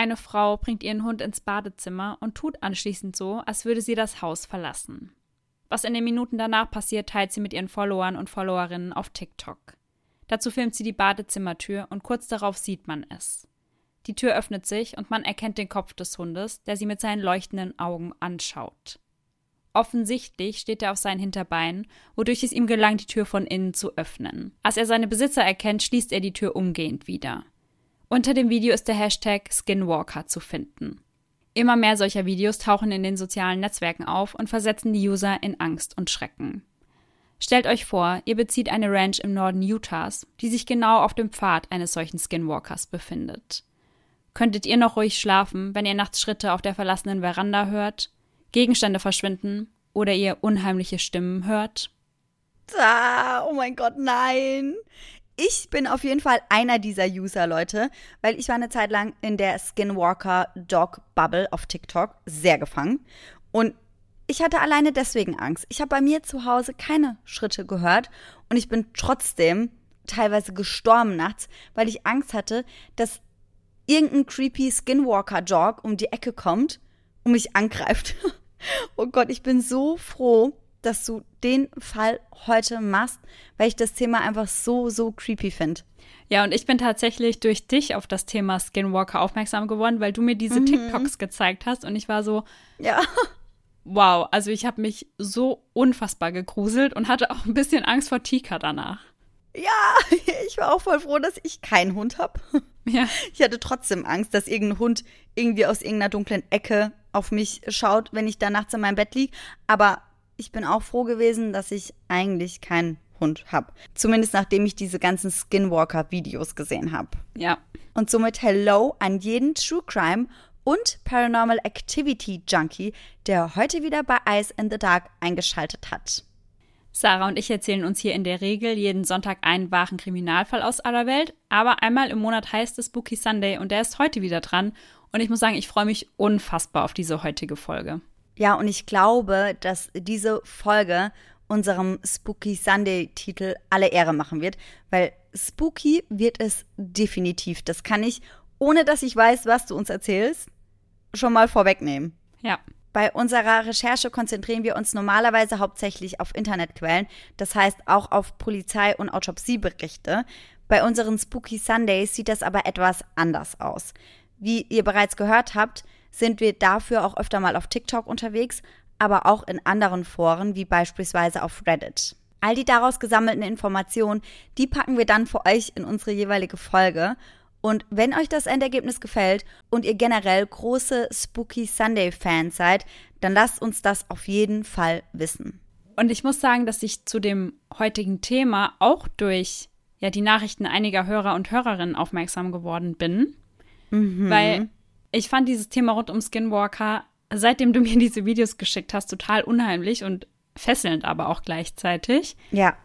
eine Frau bringt ihren Hund ins Badezimmer und tut anschließend so, als würde sie das Haus verlassen. Was in den Minuten danach passiert, teilt sie mit ihren Followern und Followerinnen auf TikTok. Dazu filmt sie die Badezimmertür und kurz darauf sieht man es. Die Tür öffnet sich und man erkennt den Kopf des Hundes, der sie mit seinen leuchtenden Augen anschaut. Offensichtlich steht er auf seinen Hinterbeinen, wodurch es ihm gelang, die Tür von innen zu öffnen. Als er seine Besitzer erkennt, schließt er die Tür umgehend wieder. Unter dem Video ist der Hashtag Skinwalker zu finden. Immer mehr solcher Videos tauchen in den sozialen Netzwerken auf und versetzen die User in Angst und Schrecken. Stellt euch vor, ihr bezieht eine Ranch im Norden Utahs, die sich genau auf dem Pfad eines solchen Skinwalkers befindet. Könntet ihr noch ruhig schlafen, wenn ihr nachts Schritte auf der verlassenen Veranda hört, Gegenstände verschwinden oder ihr unheimliche Stimmen hört? Oh mein Gott, nein. Ich bin auf jeden Fall einer dieser User, Leute, weil ich war eine Zeit lang in der Skinwalker Dog Bubble auf TikTok sehr gefangen und ich hatte alleine deswegen Angst. Ich habe bei mir zu Hause keine Schritte gehört und ich bin trotzdem teilweise gestorben nachts, weil ich Angst hatte, dass irgendein creepy Skinwalker-Dog um die Ecke kommt und mich angreift. Oh Gott, ich bin so froh, dass du den Fall heute machst, weil ich das Thema einfach so creepy finde. Ja, und ich bin tatsächlich durch dich auf das Thema Skinwalker aufmerksam geworden, weil du mir diese TikToks gezeigt hast und ich war so, ja, wow, also ich habe mich so unfassbar gegruselt und hatte auch ein bisschen Angst vor Tika danach. Ja, ich war auch voll froh, dass ich keinen Hund habe. Ja. Ich hatte trotzdem Angst, dass irgendein Hund irgendwie aus irgendeiner dunklen Ecke auf mich schaut, wenn ich da nachts in meinem Bett liege. Aber ich bin auch froh gewesen, dass ich eigentlich keinen Hund habe. Zumindest nachdem ich diese ganzen Skinwalker-Videos gesehen habe. Ja. Und somit hello an jeden True Crime und Paranormal Activity Junkie, der heute wieder bei Eyes in the Dark eingeschaltet hat. Sarah und ich erzählen uns hier in der Regel jeden Sonntag einen wahren Kriminalfall aus aller Welt, aber einmal im Monat heißt es Spooky Sunday und der ist heute wieder dran. Und ich muss sagen, ich freue mich unfassbar auf diese heutige Folge. Ja, und ich glaube, dass diese Folge unserem Spooky Sunday-Titel alle Ehre machen wird, weil spooky wird es definitiv. Das kann ich, ohne dass ich weiß, was du uns erzählst, schon mal vorwegnehmen. Ja. Bei unserer Recherche konzentrieren wir uns normalerweise hauptsächlich auf Internetquellen, das heißt auch auf Polizei- und Autopsieberichte. Bei unseren Spooky Sundays sieht das aber etwas anders aus. Wie ihr bereits gehört habt, sind wir dafür auch öfter mal auf TikTok unterwegs, aber auch in anderen Foren, wie beispielsweise auf Reddit. All die daraus gesammelten Informationen, die packen wir dann für euch in unsere jeweilige Folge. Und wenn euch das Endergebnis gefällt und ihr generell große Spooky Sunday-Fans seid, dann lasst uns das auf jeden Fall wissen. Und ich muss sagen, dass ich zu dem heutigen Thema auch durch die Nachrichten einiger Hörer und Hörerinnen aufmerksam geworden bin. Weil ich fand dieses Thema rund um Skinwalker, seitdem du mir diese Videos geschickt hast, total unheimlich und fesselnd aber auch gleichzeitig. Ja.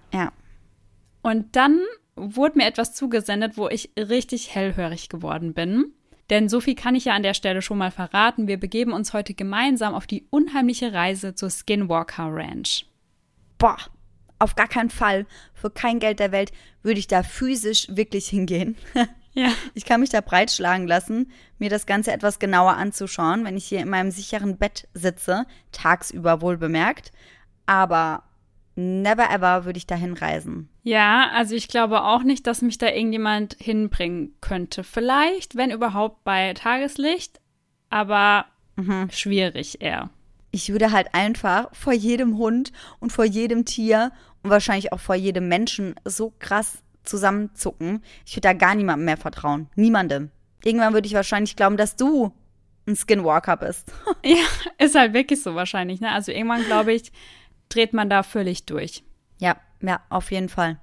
Und dann wurde mir etwas zugesendet, wo ich richtig hellhörig geworden bin. Denn so viel kann ich ja an der Stelle schon mal verraten. Wir begeben uns heute gemeinsam auf die unheimliche Reise zur Skinwalker Ranch. Boah, auf gar keinen Fall. Für kein Geld der Welt würde ich da physisch wirklich hingehen. Ja. Ich kann mich da breitschlagen lassen, mir das Ganze etwas genauer anzuschauen, wenn ich hier in meinem sicheren Bett sitze, tagsüber wohl bemerkt. Aber never ever würde ich da hinreisen. Ja, also ich glaube auch nicht, dass mich da irgendjemand hinbringen könnte. Vielleicht, wenn überhaupt, bei Tageslicht, aber schwierig eher. Ich würde halt einfach vor jedem Hund und vor jedem Tier und wahrscheinlich auch vor jedem Menschen so krass zusammenzucken. Ich würde da gar niemandem mehr vertrauen. Niemandem. Irgendwann würde ich wahrscheinlich glauben, dass du ein Skinwalker bist. Ja, ist halt wirklich so wahrscheinlich, ne? Also irgendwann, glaube ich, dreht man da völlig durch. Ja, auf jeden Fall.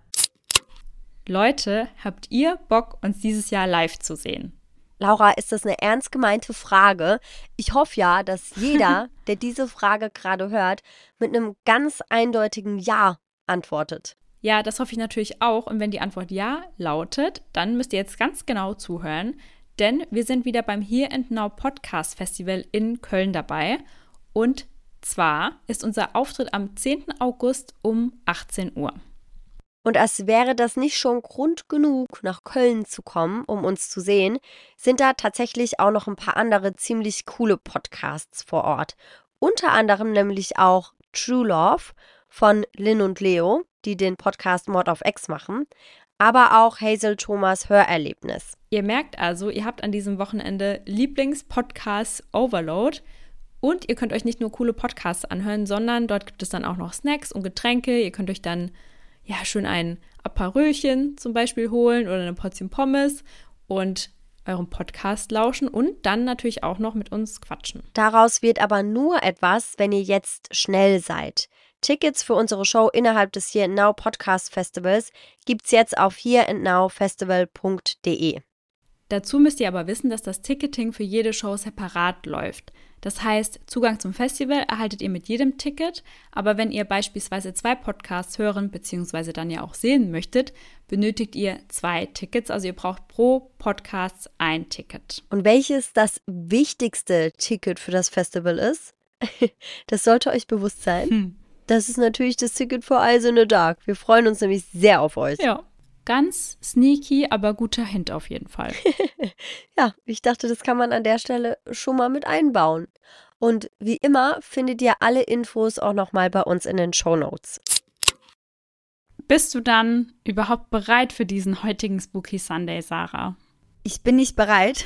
Leute, habt ihr Bock, uns dieses Jahr live zu sehen? Laura, ist das eine ernst gemeinte Frage? Ich hoffe ja, dass jeder, der diese Frage gerade hört, mit einem ganz eindeutigen Ja antwortet. Ja, das hoffe ich natürlich auch. Und wenn die Antwort Ja lautet, dann müsst ihr jetzt ganz genau zuhören, denn wir sind wieder beim Here and Now Podcast Festival in Köln dabei. Und zwar ist unser Auftritt am 10. August um 18 Uhr. Und als wäre das nicht schon Grund genug, nach Köln zu kommen, um uns zu sehen, sind da tatsächlich auch noch ein paar andere ziemlich coole Podcasts vor Ort. Unter anderem nämlich auch True Love von Lynn und Leo, die den Podcast Mord auf Ex machen, aber auch Hazel Thomas Hörerlebnis. Ihr merkt also, ihr habt an diesem Wochenende Lieblingspodcast Overload und ihr könnt euch nicht nur coole Podcasts anhören, sondern dort gibt es dann auch noch Snacks und Getränke. Ihr könnt euch dann schön ein Aperölchen zum Beispiel holen oder eine Portion Pommes und eurem Podcast lauschen und dann natürlich auch noch mit uns quatschen. Daraus wird aber nur etwas, wenn ihr jetzt schnell seid. Tickets für unsere Show innerhalb des Here and Now Podcast Festivals gibt's jetzt auf hereandnowfestival.de. Dazu müsst ihr aber wissen, dass das Ticketing für jede Show separat läuft. Das heißt, Zugang zum Festival erhaltet ihr mit jedem Ticket, aber wenn ihr beispielsweise 2 Podcasts hören bzw. dann ja auch sehen möchtet, benötigt ihr 2 Tickets, also ihr braucht pro Podcast ein Ticket. Und welches das wichtigste Ticket für das Festival ist? Das sollte euch bewusst sein. Das ist natürlich das Ticket für Eyes in the Dark. Wir freuen uns nämlich sehr auf euch. Ja, ganz sneaky, aber guter Hint auf jeden Fall. Ja, ich dachte, das kann man an der Stelle schon mal mit einbauen. Und wie immer findet ihr alle Infos auch nochmal bei uns in den Shownotes. Bist du dann überhaupt bereit für diesen heutigen Spooky Sunday, Sarah? Ich bin nicht bereit,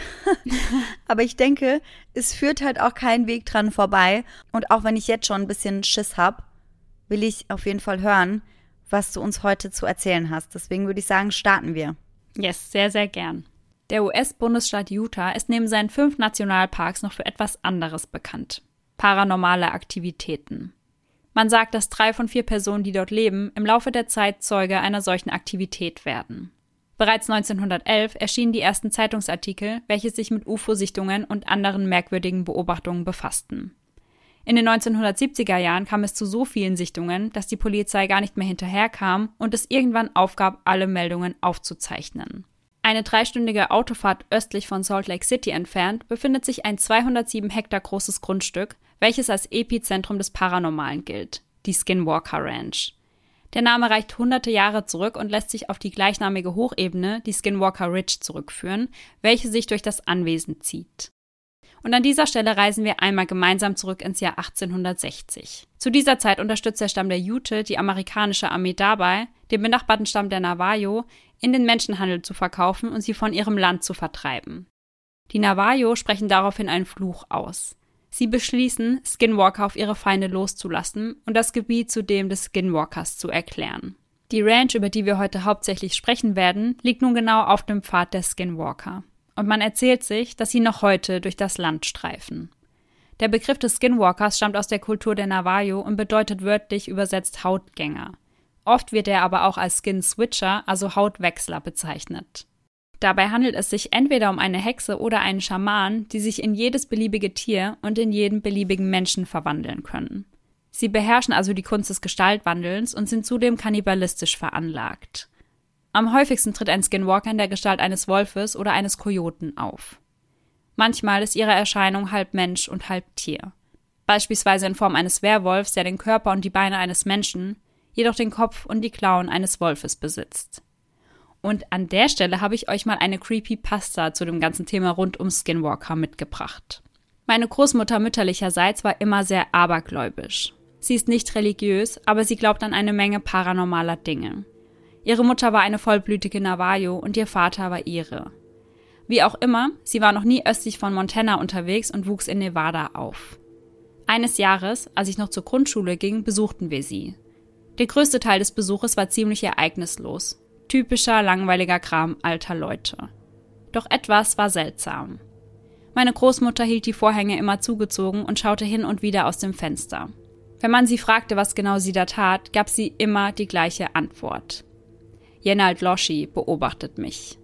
aber ich denke, es führt halt auch kein Weg dran vorbei. Und auch wenn ich jetzt schon ein bisschen Schiss habe, will ich auf jeden Fall hören, was du uns heute zu erzählen hast. Deswegen würde ich sagen, starten wir. Yes, sehr, sehr gern. Der US-Bundesstaat Utah ist neben seinen 5 Nationalparks noch für etwas anderes bekannt: paranormale Aktivitäten. Man sagt, dass 3 von 4 Personen, die dort leben, im Laufe der Zeit Zeuge einer solchen Aktivität werden. Bereits 1911 erschienen die ersten Zeitungsartikel, welche sich mit UFO-Sichtungen und anderen merkwürdigen Beobachtungen befassten. In den 1970er Jahren kam es zu so vielen Sichtungen, dass die Polizei gar nicht mehr hinterherkam und es irgendwann aufgab, alle Meldungen aufzuzeichnen. Eine 3-stündige Autofahrt östlich von Salt Lake City entfernt befindet sich ein 207 Hektar großes Grundstück, welches als Epizentrum des Paranormalen gilt, die Skinwalker Ranch. Der Name reicht hunderte Jahre zurück und lässt sich auf die gleichnamige Hochebene, die Skinwalker Ridge, zurückführen, welche sich durch das Anwesen zieht. Und an dieser Stelle reisen wir einmal gemeinsam zurück ins Jahr 1860. Zu dieser Zeit unterstützt der Stamm der Ute die amerikanische Armee dabei, den benachbarten Stamm der Navajo in den Menschenhandel zu verkaufen und sie von ihrem Land zu vertreiben. Die Navajo sprechen daraufhin einen Fluch aus. Sie beschließen, Skinwalker auf ihre Feinde loszulassen und das Gebiet zu dem des Skinwalkers zu erklären. Die Ranch, über die wir heute hauptsächlich sprechen werden, liegt nun genau auf dem Pfad der Skinwalker. Und man erzählt sich, dass sie noch heute durch das Land streifen. Der Begriff des Skinwalkers stammt aus der Kultur der Navajo und bedeutet wörtlich übersetzt Hautgänger. Oft wird er aber auch als Skin Switcher, also Hautwechsler, bezeichnet. Dabei handelt es sich entweder um eine Hexe oder einen Schaman, die sich in jedes beliebige Tier und in jeden beliebigen Menschen verwandeln können. Sie beherrschen also die Kunst des Gestaltwandelns und sind zudem kannibalistisch veranlagt. Am häufigsten tritt ein Skinwalker in der Gestalt eines Wolfes oder eines Kojoten auf. Manchmal ist ihre Erscheinung halb Mensch und halb Tier. Beispielsweise in Form eines Werwolfs, der den Körper und die Beine eines Menschen, jedoch den Kopf und die Klauen eines Wolfes besitzt. Und an der Stelle habe ich euch mal eine Creepypasta zu dem ganzen Thema rund um Skinwalker mitgebracht. Meine Großmutter mütterlicherseits war immer sehr abergläubisch. Sie ist nicht religiös, aber sie glaubt an eine Menge paranormaler Dinge. Ihre Mutter war eine vollblütige Navajo und ihr Vater war Ire. Wie auch immer, sie war noch nie östlich von Montana unterwegs und wuchs in Nevada auf. Eines Jahres, als ich noch zur Grundschule ging, besuchten wir sie. Der größte Teil des Besuches war ziemlich ereignislos. Typischer, langweiliger Kram alter Leute. Doch etwas war seltsam. Meine Großmutter hielt die Vorhänge immer zugezogen und schaute hin und wieder aus dem Fenster. Wenn man sie fragte, was genau sie da tat, gab sie immer die gleiche Antwort. Jenald Loschi beobachtet mich.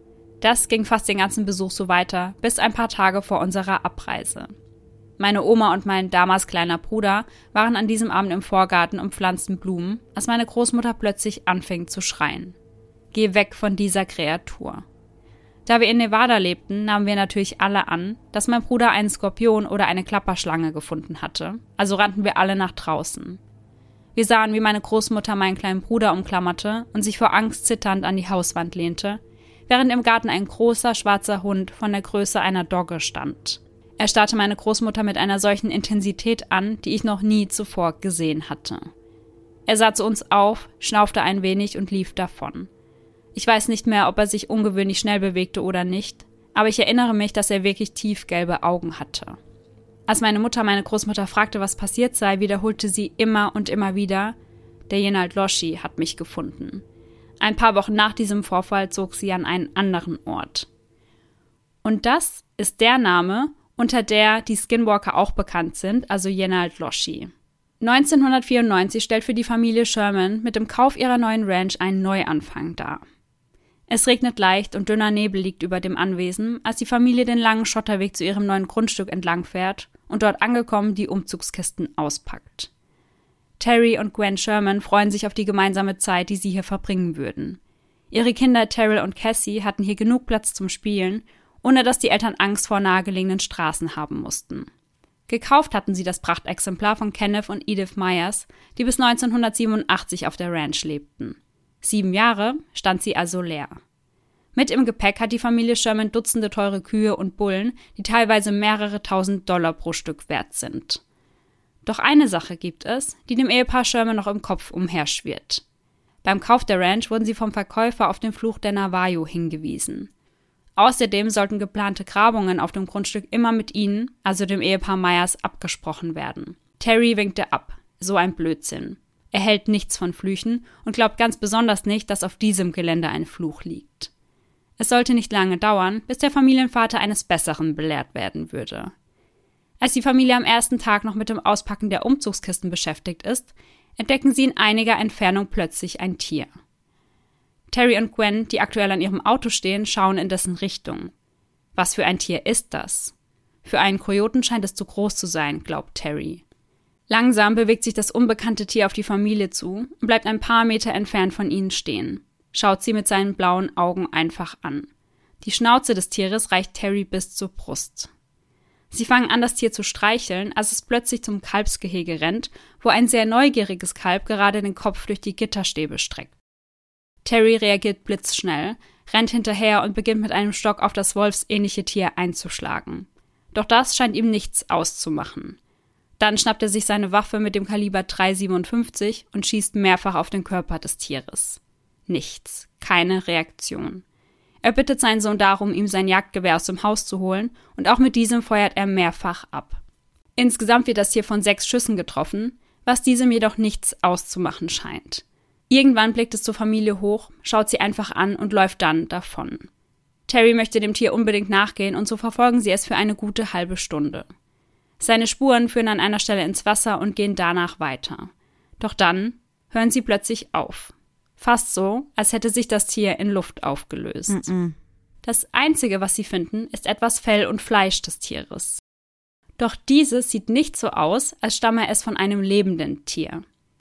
Das ging fast den ganzen Besuch so weiter, bis ein paar Tage vor unserer Abreise. Meine Oma und mein damals kleiner Bruder waren an diesem Abend im Vorgarten und pflanzten Blumen, als meine Großmutter plötzlich anfing zu schreien. Geh weg von dieser Kreatur. Da wir in Nevada lebten, nahmen wir natürlich alle an, dass mein Bruder einen Skorpion oder eine Klapperschlange gefunden hatte, also rannten wir alle nach draußen. Wir sahen, wie meine Großmutter meinen kleinen Bruder umklammerte und sich vor Angst zitternd an die Hauswand lehnte, während im Garten ein großer, schwarzer Hund von der Größe einer Dogge stand. Er starrte meine Großmutter mit einer solchen Intensität an, die ich noch nie zuvor gesehen hatte. Er sah zu uns auf, schnaufte ein wenig und lief davon. Ich weiß nicht mehr, ob er sich ungewöhnlich schnell bewegte oder nicht, aber ich erinnere mich, dass er wirklich tiefgelbe Augen hatte. Als meine Mutter meine Großmutter fragte, was passiert sei, wiederholte sie immer und immer wieder, der Yenald Loshi hat mich gefunden. Ein paar Wochen nach diesem Vorfall zog sie an einen anderen Ort. Und das ist der Name, unter der die Skinwalker auch bekannt sind, also Yenald Loshi. 1994 stellt für die Familie Sherman mit dem Kauf ihrer neuen Ranch einen Neuanfang dar. Es regnet leicht und dünner Nebel liegt über dem Anwesen, als die Familie den langen Schotterweg zu ihrem neuen Grundstück entlang fährt und dort angekommen die Umzugskisten auspackt. Terry und Gwen Sherman freuen sich auf die gemeinsame Zeit, die sie hier verbringen würden. Ihre Kinder Terrell und Cassie hatten hier genug Platz zum Spielen, ohne dass die Eltern Angst vor nahegelegenen Straßen haben mussten. Gekauft hatten sie das Prachtexemplar von Kenneth und Edith Myers, die bis 1987 auf der Ranch lebten. 7 Jahre stand sie also leer. Mit im Gepäck hat die Familie Sherman Dutzende teure Kühe und Bullen, die teilweise mehrere $1.000 pro Stück wert sind. Doch eine Sache gibt es, die dem Ehepaar Sherman noch im Kopf umherschwirrt. Beim Kauf der Ranch wurden sie vom Verkäufer auf den Fluch der Navajo hingewiesen. Außerdem sollten geplante Grabungen auf dem Grundstück immer mit ihnen, also dem Ehepaar Myers, abgesprochen werden. Terry winkte ab. So ein Blödsinn. Er hält nichts von Flüchen und glaubt ganz besonders nicht, dass auf diesem Gelände ein Fluch liegt. Es sollte nicht lange dauern, bis der Familienvater eines Besseren belehrt werden würde. Als die Familie am ersten Tag noch mit dem Auspacken der Umzugskisten beschäftigt ist, entdecken sie in einiger Entfernung plötzlich ein Tier. Terry und Gwen, die aktuell an ihrem Auto stehen, schauen in dessen Richtung. Was für ein Tier ist das? Für einen Kojoten scheint es zu groß zu sein, glaubt Terry. Langsam bewegt sich das unbekannte Tier auf die Familie zu und bleibt ein paar Meter entfernt von ihnen stehen, schaut sie mit seinen blauen Augen einfach an. Die Schnauze des Tieres reicht Terry bis zur Brust. Sie fangen an, das Tier zu streicheln, als es plötzlich zum Kalbsgehege rennt, wo ein sehr neugieriges Kalb gerade den Kopf durch die Gitterstäbe streckt. Terry reagiert blitzschnell, rennt hinterher und beginnt mit einem Stock auf das wolfsähnliche Tier einzuschlagen. Doch das scheint ihm nichts auszumachen. Dann schnappt er sich seine Waffe mit dem Kaliber .357 und schießt mehrfach auf den Körper des Tieres. Nichts, keine Reaktion. Er bittet seinen Sohn darum, ihm sein Jagdgewehr aus dem Haus zu holen, und auch mit diesem feuert er mehrfach ab. Insgesamt wird das Tier von 6 Schüssen getroffen, was diesem jedoch nichts auszumachen scheint. Irgendwann blickt es zur Familie hoch, schaut sie einfach an und läuft dann davon. Terry möchte dem Tier unbedingt nachgehen und so verfolgen sie es für eine gute halbe Stunde. Seine Spuren führen an einer Stelle ins Wasser und gehen danach weiter. Doch dann hören sie plötzlich auf. Fast so, als hätte sich das Tier in Luft aufgelöst. Das Einzige, was sie finden, ist etwas Fell und Fleisch des Tieres. Doch dieses sieht nicht so aus, als stamme es von einem lebenden Tier.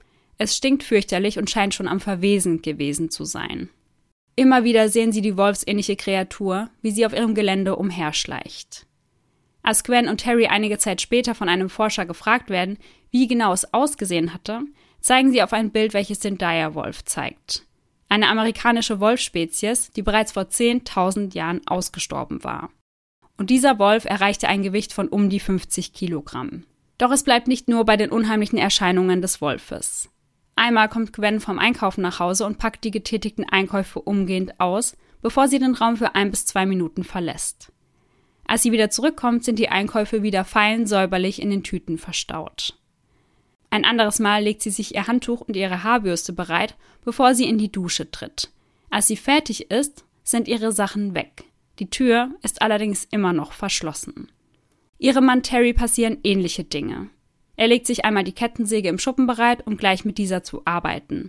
Es stinkt fürchterlich und scheint schon am Verwesen gewesen zu sein. Immer wieder sehen sie die wolfsähnliche Kreatur, wie sie auf ihrem Gelände umherschleicht. Als Gwen und Terry einige Zeit später von einem Forscher gefragt werden, wie genau es ausgesehen hatte, zeigen sie auf ein Bild, welches den Direwolf zeigt. Eine amerikanische Wolfspezies, die bereits vor 10.000 Jahren ausgestorben war. Und dieser Wolf erreichte ein Gewicht von um die 50 Kilogramm. Doch es bleibt nicht nur bei den unheimlichen Erscheinungen des Wolfes. Einmal kommt Gwen vom Einkaufen nach Hause und packt die getätigten Einkäufe umgehend aus, bevor sie den Raum für 1 bis 2 Minuten verlässt. Als sie wieder zurückkommt, sind die Einkäufe wieder fein säuberlich in den Tüten verstaut. Ein anderes Mal legt sie sich ihr Handtuch und ihre Haarbürste bereit, bevor sie in die Dusche tritt. Als sie fertig ist, sind ihre Sachen weg. Die Tür ist allerdings immer noch verschlossen. Ihrem Mann Terry passieren ähnliche Dinge. Er legt sich einmal die Kettensäge im Schuppen bereit, um gleich mit dieser zu arbeiten.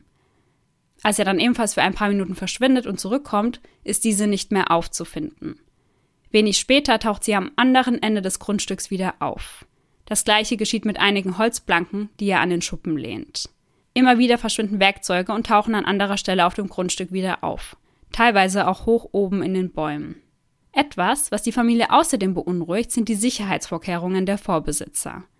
Als er dann ebenfalls für ein paar Minuten verschwindet und zurückkommt, ist diese nicht mehr aufzufinden. Wenig später taucht sie am anderen Ende des Grundstücks wieder auf. Das gleiche geschieht mit einigen Holzplanken, die er an den Schuppen lehnt. Immer wieder verschwinden Werkzeuge und tauchen an anderer Stelle auf dem Grundstück wieder auf, teilweise auch hoch oben in den Bäumen. Etwas, was die Familie außerdem beunruhigt, sind die Sicherheitsvorkehrungen der Vorbesitzer.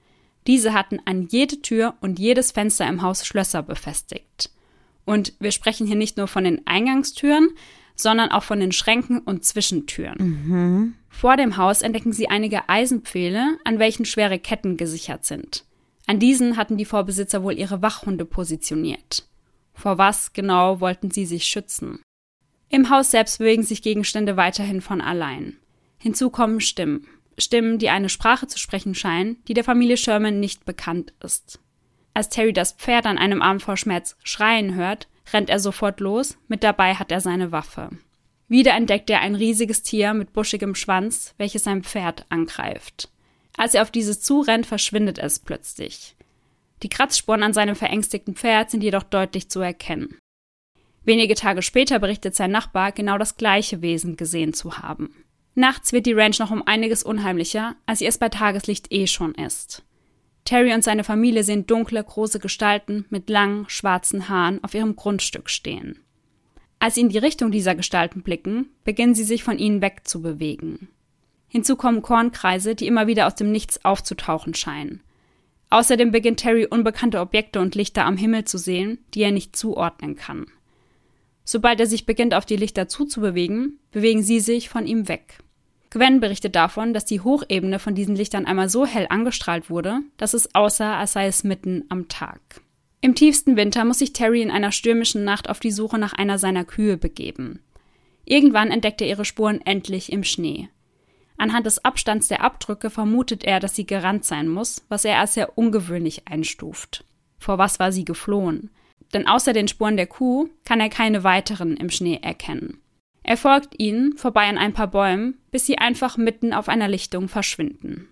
Diese hatten an jede Tür und jedes Fenster im Haus Schlösser befestigt. Und wir sprechen hier nicht nur von den Eingangstüren, sondern auch von den Schränken und Zwischentüren. Vor dem Haus entdecken sie einige Eisenpfähle, an welchen schwere Ketten gesichert sind. An diesen hatten die Vorbesitzer wohl ihre Wachhunde positioniert. Vor was genau wollten sie sich schützen? Im Haus selbst bewegen sich Gegenstände weiterhin von allein. Hinzu kommen Stimmen. Stimmen, die eine Sprache zu sprechen scheinen, die der Familie Sherman nicht bekannt ist. Als Terry das Pferd an einem Abend vor Schmerz schreien hört, rennt er sofort los, mit dabei hat er seine Waffe. Wieder entdeckt er ein riesiges Tier mit buschigem Schwanz, welches sein Pferd angreift. Als er auf dieses zurennt, verschwindet es plötzlich. Die Kratzspuren an seinem verängstigten Pferd sind jedoch deutlich zu erkennen. Wenige Tage später berichtet sein Nachbar, genau das gleiche Wesen gesehen zu haben. Nachts wird die Ranch noch um einiges unheimlicher, als sie es bei Tageslicht schon ist. Terry und seine Familie sehen dunkle, große Gestalten mit langen, schwarzen Haaren auf ihrem Grundstück stehen. Als sie in die Richtung dieser Gestalten blicken, beginnen sie sich von ihnen wegzubewegen. Hinzu kommen Kornkreise, die immer wieder aus dem Nichts aufzutauchen scheinen. Außerdem beginnt Terry unbekannte Objekte und Lichter am Himmel zu sehen, die er nicht zuordnen kann. Sobald er sich beginnt, auf die Lichter zuzubewegen, bewegen sie sich von ihm weg. Gwen berichtet davon, dass die Hochebene von diesen Lichtern einmal so hell angestrahlt wurde, dass es aussah, als sei es mitten am Tag. Im tiefsten Winter muss sich Terry in einer stürmischen Nacht auf die Suche nach einer seiner Kühe begeben. Irgendwann entdeckt er ihre Spuren endlich im Schnee. Anhand des Abstands der Abdrücke vermutet er, dass sie gerannt sein muss, was er als sehr ungewöhnlich einstuft. Vor was war sie geflohen? Denn außer den Spuren der Kuh kann er keine weiteren im Schnee erkennen. Er folgt ihnen vorbei an ein paar Bäumen, bis sie einfach mitten auf einer Lichtung verschwinden.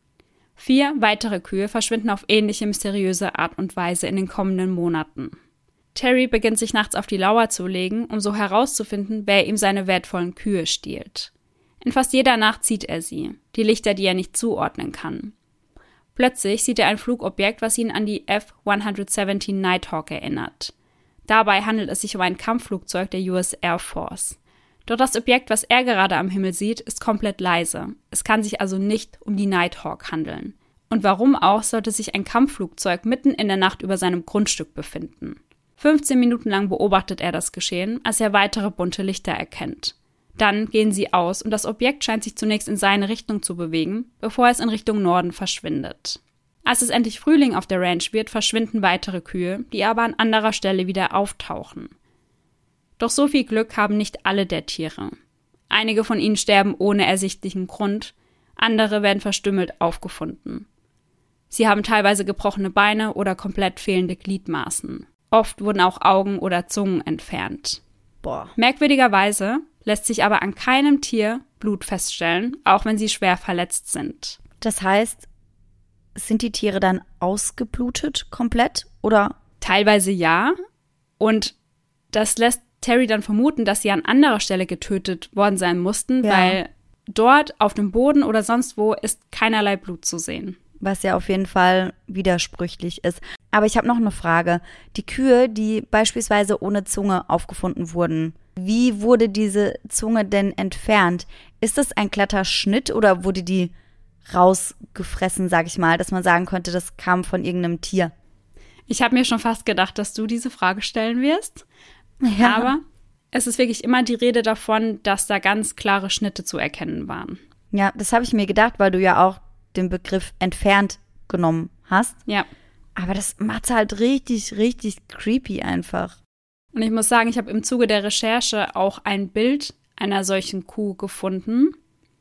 4 weitere Kühe verschwinden auf ähnliche mysteriöse Art und Weise in den kommenden Monaten. Terry beginnt sich nachts auf die Lauer zu legen, um so herauszufinden, wer ihm seine wertvollen Kühe stiehlt. In fast jeder Nacht sieht er sie, die Lichter, die er nicht zuordnen kann. Plötzlich sieht er ein Flugobjekt, was ihn an die F-117 Nighthawk erinnert. Dabei handelt es sich um ein Kampfflugzeug der US Air Force. Doch das Objekt, was er gerade am Himmel sieht, ist komplett leise. Es kann sich also nicht um die Nighthawk handeln. Und warum auch sollte sich ein Kampfflugzeug mitten in der Nacht über seinem Grundstück befinden? 15 Minuten lang beobachtet er das Geschehen, als er weitere bunte Lichter erkennt. Dann gehen sie aus und das Objekt scheint sich zunächst in seine Richtung zu bewegen, bevor es in Richtung Norden verschwindet. Als es endlich Frühling auf der Ranch wird, verschwinden weitere Kühe, die aber an anderer Stelle wieder auftauchen. Doch so viel Glück haben nicht alle der Tiere. Einige von ihnen sterben ohne ersichtlichen Grund, andere werden verstümmelt aufgefunden. Sie haben teilweise gebrochene Beine oder komplett fehlende Gliedmaßen. Oft wurden auch Augen oder Zungen entfernt. Merkwürdigerweise lässt sich aber an keinem Tier Blut feststellen, auch wenn sie schwer verletzt sind. Das heißt, sind die Tiere dann ausgeblutet komplett, oder? Teilweise ja. Und das lässt Terry dann vermuten, dass sie an anderer Stelle getötet worden sein mussten, weil dort auf dem Boden oder sonst wo ist keinerlei Blut zu sehen. Was ja auf jeden Fall widersprüchlich ist. Aber ich habe noch eine Frage. Die Kühe, die beispielsweise ohne Zunge aufgefunden wurden, wie wurde diese Zunge denn entfernt? Ist das ein glatter Schnitt oder wurde die rausgefressen, sag ich mal, dass man sagen könnte, das kam von irgendeinem Tier? Ich habe mir schon fast gedacht, dass du diese Frage stellen wirst. Ja. Aber es ist wirklich immer die Rede davon, dass da ganz klare Schnitte zu erkennen waren. Ja, das habe ich mir gedacht, weil du ja auch den Begriff entfernt genommen hast. Ja. Aber das macht halt richtig, richtig creepy einfach. Und ich muss sagen, ich habe im Zuge der Recherche auch ein Bild einer solchen Kuh gefunden.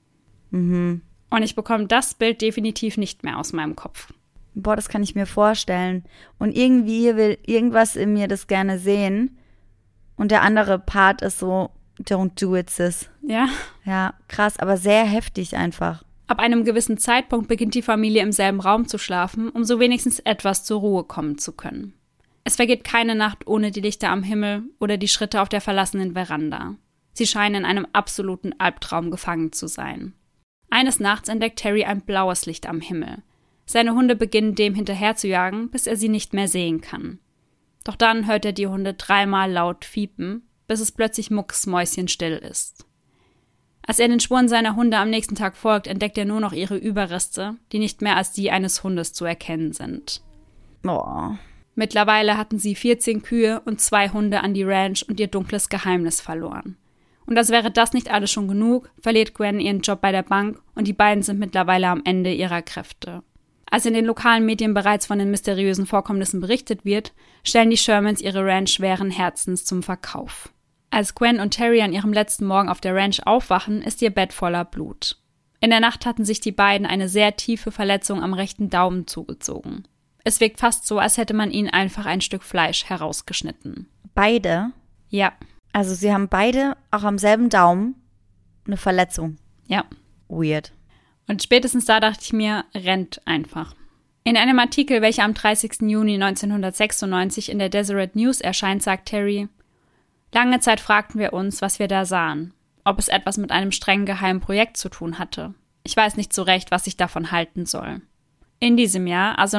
Mhm. Und ich bekomme das Bild definitiv nicht mehr aus meinem Kopf. Boah, das kann ich mir vorstellen. Und irgendwie will irgendwas in mir das gerne sehen. Und der andere Part ist so, don't do it, sis. Ja. Ja, krass, aber sehr heftig einfach. Ab einem gewissen Zeitpunkt beginnt die Familie im selben Raum zu schlafen, um so wenigstens etwas zur Ruhe kommen zu können. Es vergeht keine Nacht ohne die Lichter am Himmel oder die Schritte auf der verlassenen Veranda. Sie scheinen in einem absoluten Albtraum gefangen zu sein. Eines Nachts entdeckt Terry ein blaues Licht am Himmel. Seine Hunde beginnen dem hinterher zu jagen, bis er sie nicht mehr sehen kann. Doch dann hört er die Hunde 3-mal laut fiepen, bis es plötzlich mucksmäuschenstill ist. Als er den Spuren seiner Hunde am nächsten Tag folgt, entdeckt er nur noch ihre Überreste, die nicht mehr als die eines Hundes zu erkennen sind. Oh. Mittlerweile hatten sie 14 Kühe und 2 Hunde an die Ranch und ihr dunkles Geheimnis verloren. Und als wäre das nicht alles schon genug, verliert Gwen ihren Job bei der Bank und die beiden sind mittlerweile am Ende ihrer Kräfte. Als in den lokalen Medien bereits von den mysteriösen Vorkommnissen berichtet wird, stellen die Shermans ihre Ranch schweren Herzens zum Verkauf. Als Gwen und Terry an ihrem letzten Morgen auf der Ranch aufwachen, ist ihr Bett voller Blut. In der Nacht hatten sich die beiden eine sehr tiefe Verletzung am rechten Daumen zugezogen. Es wirkt fast so, als hätte man ihnen einfach ein Stück Fleisch herausgeschnitten. Beide? Ja. Also sie haben beide auch am selben Daumen eine Verletzung? Ja. Weird. Und spätestens da dachte ich mir, rennt einfach. In einem Artikel, welcher am 30. Juni 1996 in der Deseret News erscheint, sagt Terry: Lange Zeit fragten wir uns, was wir da sahen. Ob es etwas mit einem streng geheimen Projekt zu tun hatte. Ich weiß nicht so recht, was ich davon halten soll. In diesem Jahr, also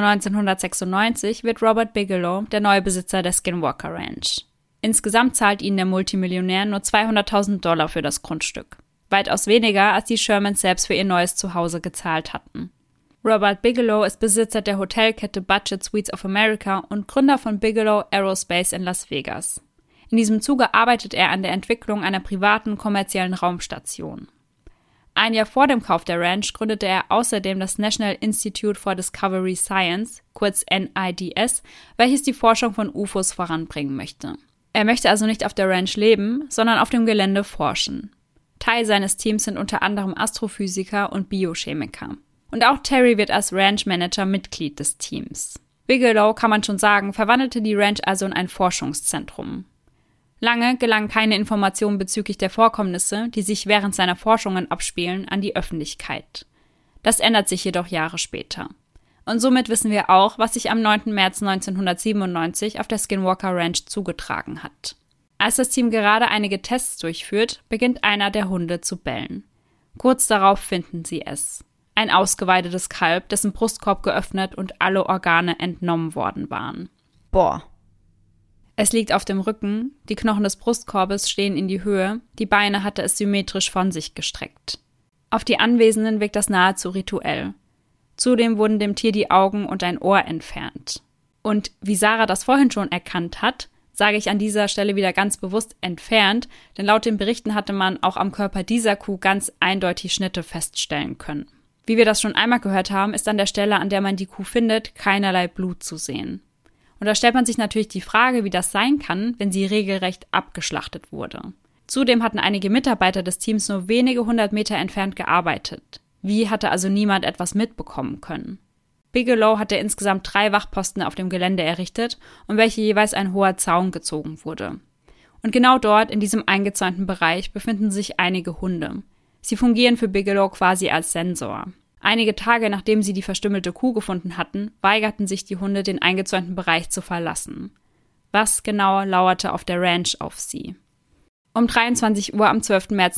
1996, wird Robert Bigelow der neue Besitzer der Skinwalker Ranch. Insgesamt zahlt ihnen der Multimillionär nur $200.000 für das Grundstück. Weitaus weniger, als die Shermans selbst für ihr neues Zuhause gezahlt hatten. Robert Bigelow ist Besitzer der Hotelkette Budget Suites of America und Gründer von Bigelow Aerospace in Las Vegas. In diesem Zuge arbeitet er an der Entwicklung einer privaten kommerziellen Raumstation. Ein Jahr vor dem Kauf der Ranch gründete er außerdem das National Institute for Discovery Science, kurz NIDS, welches die Forschung von UFOs voranbringen möchte. Er möchte also nicht auf der Ranch leben, sondern auf dem Gelände forschen. Teil seines Teams sind unter anderem Astrophysiker und Biochemiker. Und auch Terry wird als Ranch-Manager Mitglied des Teams. Bigelow, kann man schon sagen, verwandelte die Ranch also in ein Forschungszentrum. Lange gelangen keine Informationen bezüglich der Vorkommnisse, die sich während seiner Forschungen abspielen, an die Öffentlichkeit. Das ändert sich jedoch Jahre später. Und somit wissen wir auch, was sich am 9. März 1997 auf der Skinwalker Ranch zugetragen hat. Als das Team gerade einige Tests durchführt, beginnt einer der Hunde zu bellen. Kurz darauf finden sie es. Ein ausgeweidetes Kalb, dessen Brustkorb geöffnet und alle Organe entnommen worden waren. Boah. Es liegt auf dem Rücken, die Knochen des Brustkorbes stehen in die Höhe, die Beine hatte es symmetrisch von sich gestreckt. Auf die Anwesenden wirkt das nahezu rituell. Zudem wurden dem Tier die Augen und ein Ohr entfernt. Und wie Sarah das vorhin schon erkannt hat, sage ich an dieser Stelle wieder ganz bewusst entfernt, denn laut den Berichten hatte man auch am Körper dieser Kuh ganz eindeutig Schnitte feststellen können. Wie wir das schon einmal gehört haben, ist an der Stelle, an der man die Kuh findet, keinerlei Blut zu sehen. Und da stellt man sich natürlich die Frage, wie das sein kann, wenn sie regelrecht abgeschlachtet wurde. Zudem hatten einige Mitarbeiter des Teams nur wenige 100 Meter entfernt gearbeitet. Wie hatte also niemand etwas mitbekommen können? Bigelow hatte insgesamt 3 Wachposten auf dem Gelände errichtet, um welche jeweils ein hoher Zaun gezogen wurde. Und genau dort, in diesem eingezäunten Bereich, befinden sich einige Hunde. Sie fungieren für Bigelow quasi als Sensor. Einige Tage nachdem sie die verstümmelte Kuh gefunden hatten, weigerten sich die Hunde, den eingezäunten Bereich zu verlassen. Was genau lauerte auf der Ranch auf sie? Um 23 Uhr am 12. März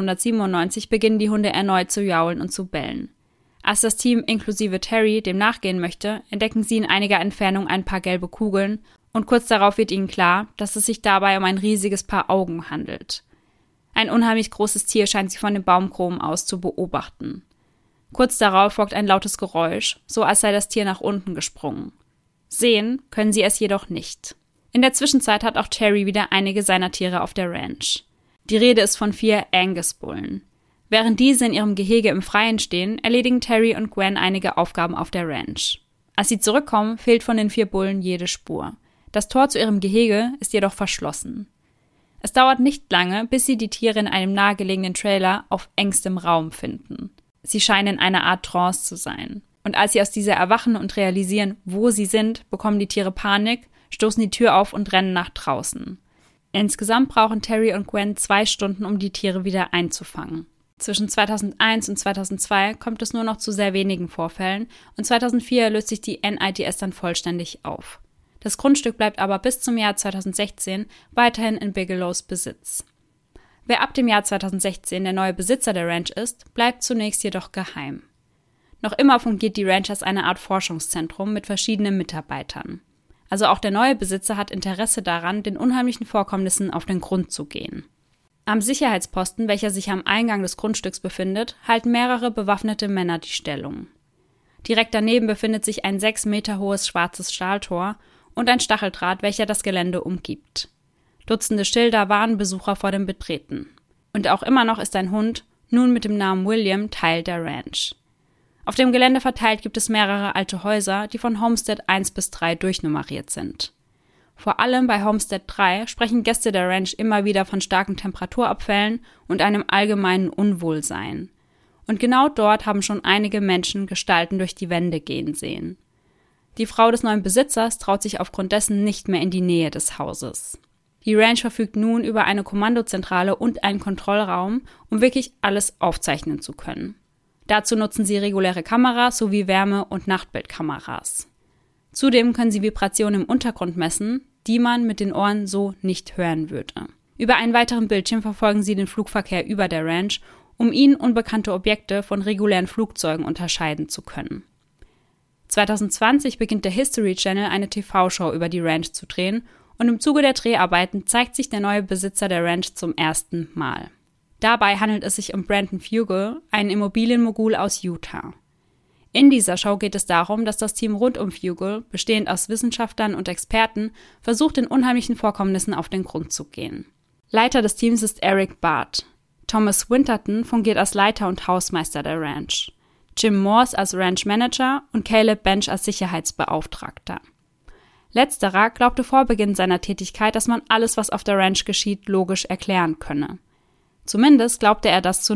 1997 beginnen die Hunde erneut zu jaulen und zu bellen. Als das Team inklusive Terry dem nachgehen möchte, entdecken sie in einiger Entfernung ein paar gelbe Kugeln und kurz darauf wird ihnen klar, dass es sich dabei um ein riesiges Paar Augen handelt. Ein unheimlich großes Tier scheint sie von den Baumkronen aus zu beobachten. Kurz darauf folgt ein lautes Geräusch, so als sei das Tier nach unten gesprungen. Sehen können sie es jedoch nicht. In der Zwischenzeit hat auch Terry wieder einige seiner Tiere auf der Ranch. Die Rede ist von 4 Angus-Bullen. Während diese in ihrem Gehege im Freien stehen, erledigen Terry und Gwen einige Aufgaben auf der Ranch. Als sie zurückkommen, fehlt von den 4 Bullen jede Spur. Das Tor zu ihrem Gehege ist jedoch verschlossen. Es dauert nicht lange, bis sie die Tiere in einem nahegelegenen Trailer auf engstem Raum finden. Sie scheinen in einer Art Trance zu sein. Und als sie aus dieser erwachen und realisieren, wo sie sind, bekommen die Tiere Panik, stoßen die Tür auf und rennen nach draußen. Insgesamt brauchen Terry und Gwen 2 Stunden, um die Tiere wieder einzufangen. Zwischen 2001 und 2002 kommt es nur noch zu sehr wenigen Vorfällen und 2004 löst sich die NIDS dann vollständig auf. Das Grundstück bleibt aber bis zum Jahr 2016 weiterhin in Bigelows Besitz. Wer ab dem Jahr 2016 der neue Besitzer der Ranch ist, bleibt zunächst jedoch geheim. Noch immer fungiert die Ranch als eine Art Forschungszentrum mit verschiedenen Mitarbeitern. Also auch der neue Besitzer hat Interesse daran, den unheimlichen Vorkommnissen auf den Grund zu gehen. Am Sicherheitsposten, welcher sich am Eingang des Grundstücks befindet, halten mehrere bewaffnete Männer die Stellung. Direkt daneben befindet sich ein 6 Meter hohes schwarzes Stahltor und ein Stacheldraht, welcher das Gelände umgibt. Dutzende Schilder warnen Besucher vor dem Betreten. Und auch immer noch ist ein Hund, nun mit dem Namen William, Teil der Ranch. Auf dem Gelände verteilt gibt es mehrere alte Häuser, die von Homestead 1 bis 3 durchnummeriert sind. Vor allem bei Homestead 3 sprechen Gäste der Ranch immer wieder von starken Temperaturabfällen und einem allgemeinen Unwohlsein. Und genau dort haben schon einige Menschen Gestalten durch die Wände gehen sehen. Die Frau des neuen Besitzers traut sich aufgrund dessen nicht mehr in die Nähe des Hauses. Die Ranch verfügt nun über eine Kommandozentrale und einen Kontrollraum, um wirklich alles aufzeichnen zu können. Dazu nutzen sie reguläre Kameras sowie Wärme- und Nachtbildkameras. Zudem können sie Vibrationen im Untergrund messen, die man mit den Ohren so nicht hören würde. Über einen weiteren Bildschirm verfolgen sie den Flugverkehr über der Ranch, um ihnen unbekannte Objekte von regulären Flugzeugen unterscheiden zu können. 2020 beginnt der History Channel eine TV-Show über die Ranch zu drehen und im Zuge der Dreharbeiten zeigt sich der neue Besitzer der Ranch zum ersten Mal. Dabei handelt es sich um Brandon Fugal, einen Immobilienmogul aus Utah. In dieser Show geht es darum, dass das Team rund um Fugal, bestehend aus Wissenschaftlern und Experten, versucht, den unheimlichen Vorkommnissen auf den Grund zu gehen. Leiter des Teams ist Eric Barth. Thomas Winterton fungiert als Leiter und Hausmeister der Ranch. Jim Morse als Ranch Manager und Caleb Bench als Sicherheitsbeauftragter. Letzterer glaubte vor Beginn seiner Tätigkeit, dass man alles, was auf der Ranch geschieht, logisch erklären könne. Zumindest glaubte er das zu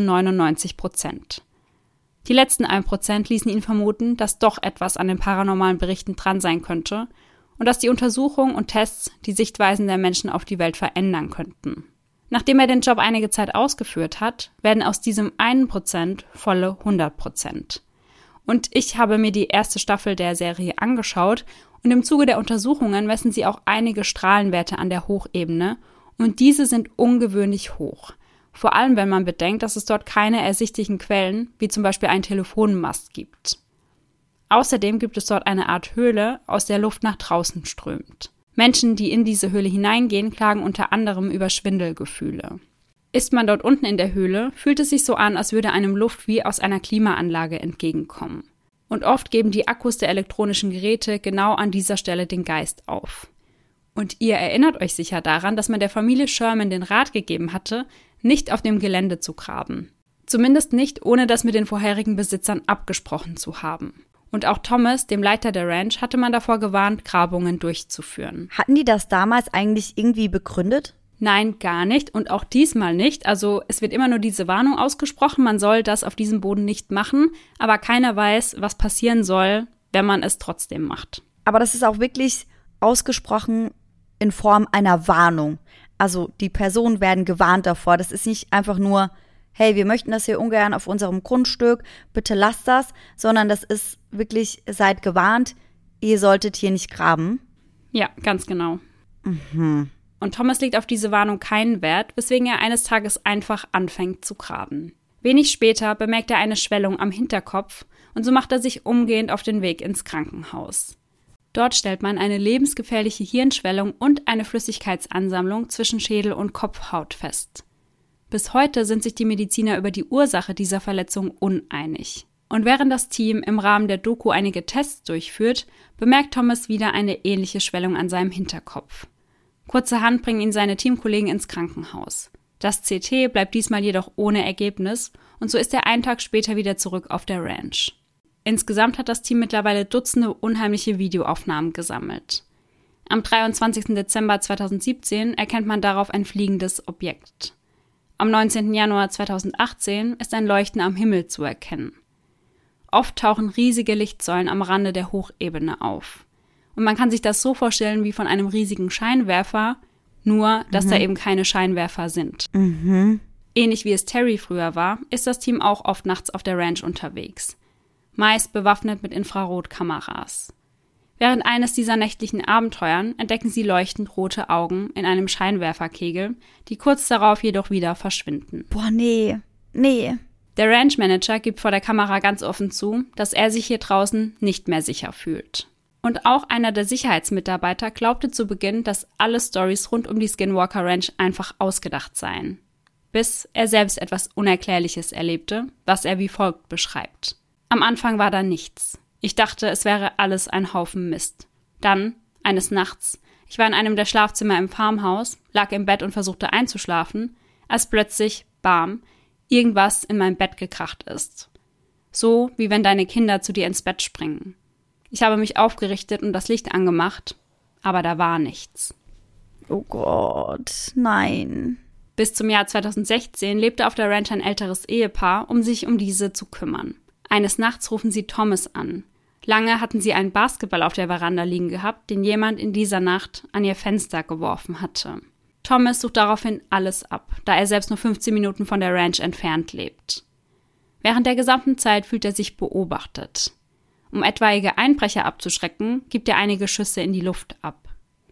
99%. Die letzten 1% ließen ihn vermuten, dass doch etwas an den paranormalen Berichten dran sein könnte und dass die Untersuchungen und Tests die Sichtweisen der Menschen auf die Welt verändern könnten. Nachdem er den Job einige Zeit ausgeführt hat, werden aus diesem 1% volle 100%. Und ich habe mir die erste Staffel der Serie angeschaut und im Zuge der Untersuchungen messen sie auch einige Strahlenwerte an der Hochebene und diese sind ungewöhnlich hoch. Vor allem, wenn man bedenkt, dass es dort keine ersichtlichen Quellen, wie zum Beispiel einen Telefonmast, gibt. Außerdem gibt es dort eine Art Höhle, aus der Luft nach draußen strömt. Menschen, die in diese Höhle hineingehen, klagen unter anderem über Schwindelgefühle. Ist man dort unten in der Höhle, fühlt es sich so an, als würde einem Luft wie aus einer Klimaanlage entgegenkommen. Und oft geben die Akkus der elektronischen Geräte genau an dieser Stelle den Geist auf. Und ihr erinnert euch sicher daran, dass man der Familie Sherman den Rat gegeben hatte, nicht auf dem Gelände zu graben. Zumindest nicht, ohne das mit den vorherigen Besitzern abgesprochen zu haben. Und auch Thomas, dem Leiter der Ranch, hatte man davor gewarnt, Grabungen durchzuführen. Hatten die das damals eigentlich irgendwie begründet? Nein, gar nicht und auch diesmal nicht. Also es wird immer nur diese Warnung ausgesprochen, man soll das auf diesem Boden nicht machen, aber keiner weiß, was passieren soll, wenn man es trotzdem macht. Aber das ist auch wirklich ausgesprochen in Form einer Warnung. Also die Personen werden gewarnt davor. Das ist nicht einfach nur, hey, wir möchten das hier ungern auf unserem Grundstück, bitte lasst das, sondern das ist wirklich, seid gewarnt, ihr solltet hier nicht graben. Ja, ganz genau. Mhm. Und Thomas legt auf diese Warnung keinen Wert, weswegen er eines Tages einfach anfängt zu graben. Wenig später bemerkt er eine Schwellung am Hinterkopf und so macht er sich umgehend auf den Weg ins Krankenhaus. Dort stellt man eine lebensgefährliche Hirnschwellung und eine Flüssigkeitsansammlung zwischen Schädel und Kopfhaut fest. Bis heute sind sich die Mediziner über die Ursache dieser Verletzung uneinig. Und während das Team im Rahmen der Doku einige Tests durchführt, bemerkt Thomas wieder eine ähnliche Schwellung an seinem Hinterkopf. Kurzerhand bringen ihn seine Teamkollegen ins Krankenhaus. Das CT bleibt diesmal jedoch ohne Ergebnis und so ist er einen Tag später wieder zurück auf der Ranch. Insgesamt hat das Team mittlerweile Dutzende unheimliche Videoaufnahmen gesammelt. Am 23. Dezember 2017 erkennt man darauf ein fliegendes Objekt. Am 19. Januar 2018 ist ein Leuchten am Himmel zu erkennen. Oft tauchen riesige Lichtsäulen am Rande der Hochebene auf. Und man kann sich das so vorstellen wie von einem riesigen Scheinwerfer, nur dass da eben keine Scheinwerfer sind. Mhm. Ähnlich wie es Terry früher war, ist das Team auch oft nachts auf der Ranch unterwegs. Meist bewaffnet mit Infrarotkameras. Während eines dieser nächtlichen Abenteuern entdecken sie leuchtend rote Augen in einem Scheinwerferkegel, die kurz darauf jedoch wieder verschwinden. Boah, nee. Der Ranch-Manager gibt vor der Kamera ganz offen zu, dass er sich hier draußen nicht mehr sicher fühlt. Und auch einer der Sicherheitsmitarbeiter glaubte zu Beginn, dass alle Storys rund um die Skinwalker Ranch einfach ausgedacht seien. bis er selbst etwas Unerklärliches erlebte, was er wie folgt beschreibt. Am Anfang war da nichts. Ich dachte, es wäre alles ein Haufen Mist. Dann, eines Nachts, ich war in einem der Schlafzimmer im Farmhaus, lag im Bett und versuchte einzuschlafen, als plötzlich, bam, irgendwas in mein Bett gekracht ist. So, wie wenn deine Kinder zu dir ins Bett springen. Ich habe mich aufgerichtet und das Licht angemacht, aber da war nichts. Oh Gott, nein. Bis zum Jahr 2016 lebte auf der Ranch ein älteres Ehepaar, um sich um diese zu kümmern. Eines Nachts rufen sie Thomas an. Lange hatten sie einen Basketball auf der Veranda liegen gehabt, den jemand in dieser Nacht an ihr Fenster geworfen hatte. Thomas sucht daraufhin alles ab, da er selbst nur 15 Minuten von der Ranch entfernt lebt. Während der gesamten Zeit fühlt er sich beobachtet. Um etwaige Einbrecher abzuschrecken, gibt er einige Schüsse in die Luft ab.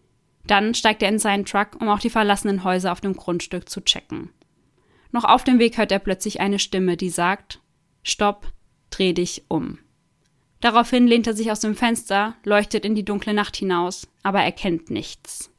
Dann steigt er in seinen Truck, um auch die verlassenen Häuser auf dem Grundstück zu checken. Noch auf dem Weg hört er plötzlich eine Stimme, die sagt: Stopp, dreh dich um. Daraufhin lehnt er sich aus dem Fenster, leuchtet in die dunkle Nacht hinaus, aber erkennt nichts.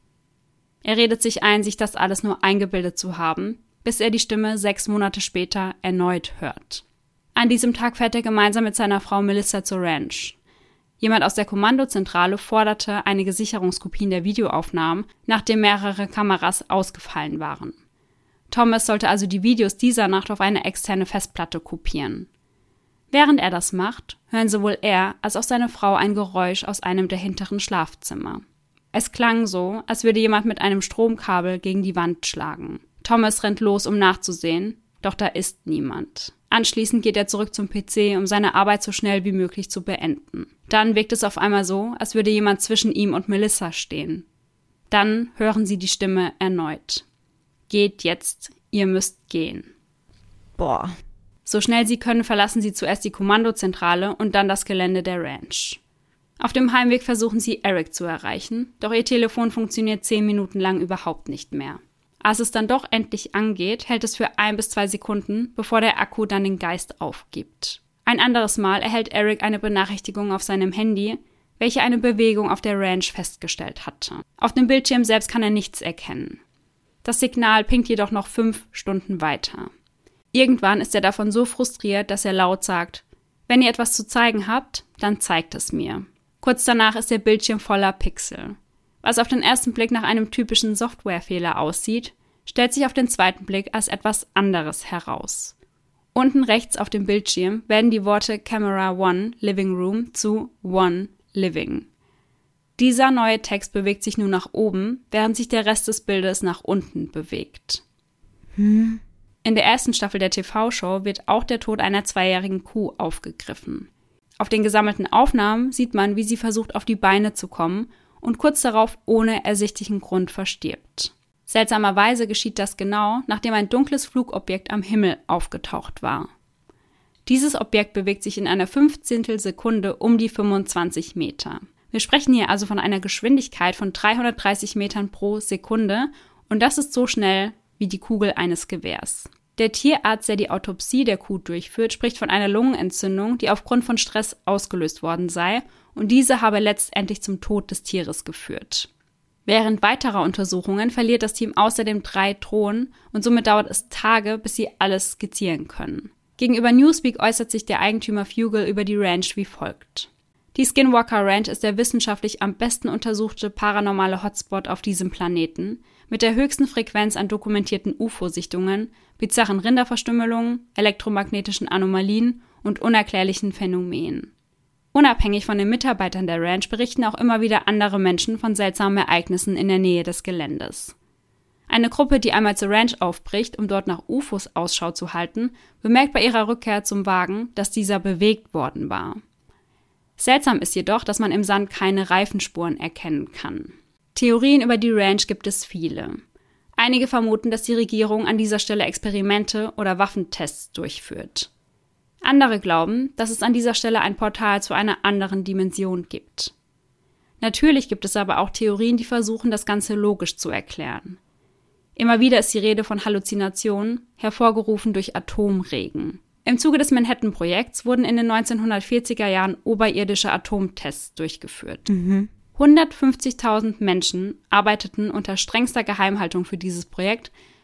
Er redet sich ein, sich das alles nur eingebildet zu haben, bis er die Stimme 6 Monate später erneut hört. An diesem Tag fährt er gemeinsam mit seiner Frau Melissa zur Ranch. Jemand aus der Kommandozentrale forderte einige Sicherungskopien der Videoaufnahmen, nachdem mehrere Kameras ausgefallen waren. Thomas sollte also die Videos dieser Nacht auf eine externe Festplatte kopieren. Während er das macht, hören sowohl er als auch seine Frau ein Geräusch aus einem der hinteren Schlafzimmer. Es klang so, als würde jemand mit einem Stromkabel gegen die Wand schlagen. Thomas rennt los, um nachzusehen, doch da ist niemand. Anschließend geht er zurück zum PC, um seine Arbeit so schnell wie möglich zu beenden. Dann wirkt es auf einmal so, als würde jemand zwischen ihm und Melissa stehen. Dann hören sie die Stimme erneut. Geht jetzt, ihr müsst gehen. Boah. So schnell sie können, verlassen sie zuerst die Kommandozentrale und dann das Gelände der Ranch. Auf dem Heimweg versuchen sie, Eric zu erreichen, doch ihr Telefon funktioniert 10 Minuten lang überhaupt nicht mehr. Als es dann doch endlich angeht, hält es für 1 bis 2 Sekunden, bevor der Akku dann den Geist aufgibt. Ein anderes Mal erhält Eric eine Benachrichtigung auf seinem Handy, welche eine Bewegung auf der Ranch festgestellt hatte. Auf dem Bildschirm selbst kann er nichts erkennen. Das Signal pinkt jedoch noch 5 Stunden weiter. Irgendwann ist er davon so frustriert, dass er laut sagt: Wenn ihr etwas zu zeigen habt, dann zeigt es mir. Kurz danach ist der Bildschirm voller Pixel. Was auf den ersten Blick nach einem typischen Softwarefehler aussieht, stellt sich auf den zweiten Blick als etwas anderes heraus. Unten rechts auf dem Bildschirm werden die Worte Camera 1 Living Room zu One Living. Dieser neue Text bewegt sich nun nach oben, während sich der Rest des Bildes nach unten bewegt. In der ersten Staffel der TV-Show wird auch der Tod einer 2-jährigen Kuh aufgegriffen. Auf den gesammelten Aufnahmen sieht man, wie sie versucht, auf die Beine zu kommen und kurz darauf ohne ersichtlichen Grund verstirbt. Seltsamerweise geschieht das genau, nachdem ein dunkles Flugobjekt am Himmel aufgetaucht war. Dieses Objekt bewegt sich in einer 15. Sekunde um die 25 Meter. Wir sprechen hier also von einer Geschwindigkeit von 330 Metern pro Sekunde und das ist so schnell wie die Kugel eines Gewehrs. Der Tierarzt, der die Autopsie der Kuh durchführt, spricht von einer Lungenentzündung, die aufgrund von Stress ausgelöst worden sei und diese habe letztendlich zum Tod des Tieres geführt. Während weiterer Untersuchungen verliert das Team außerdem 3 Drohnen und somit dauert es Tage, bis sie alles skizzieren können. Gegenüber Newsweek äußert sich der Eigentümer Fugal über die Ranch wie folgt: Die Skinwalker Ranch ist der wissenschaftlich am besten untersuchte paranormale Hotspot auf diesem Planeten, mit der höchsten Frequenz an dokumentierten UFO-Sichtungen, bizarren Rinderverstümmelungen, elektromagnetischen Anomalien und unerklärlichen Phänomenen. Unabhängig von den Mitarbeitern der Ranch berichten auch immer wieder andere Menschen von seltsamen Ereignissen in der Nähe des Geländes. Eine Gruppe, die einmal zur Ranch aufbricht, um dort nach UFOs Ausschau zu halten, bemerkt bei ihrer Rückkehr zum Wagen, dass dieser bewegt worden war. Seltsam ist jedoch, dass man im Sand keine Reifenspuren erkennen kann. Theorien über die Ranch gibt es viele. Einige vermuten, dass die Regierung an dieser Stelle Experimente oder Waffentests durchführt. Andere glauben, dass es an dieser Stelle ein Portal zu einer anderen Dimension gibt. Natürlich gibt es aber auch Theorien, die versuchen, das Ganze logisch zu erklären. Immer wieder ist die Rede von Halluzinationen, hervorgerufen durch Atomregen. Im Zuge des Manhattan-Projekts wurden in den 1940er Jahren oberirdische Atomtests durchgeführt. 150.000 Menschen arbeiteten unter strengster Geheimhaltung für dieses Projekt,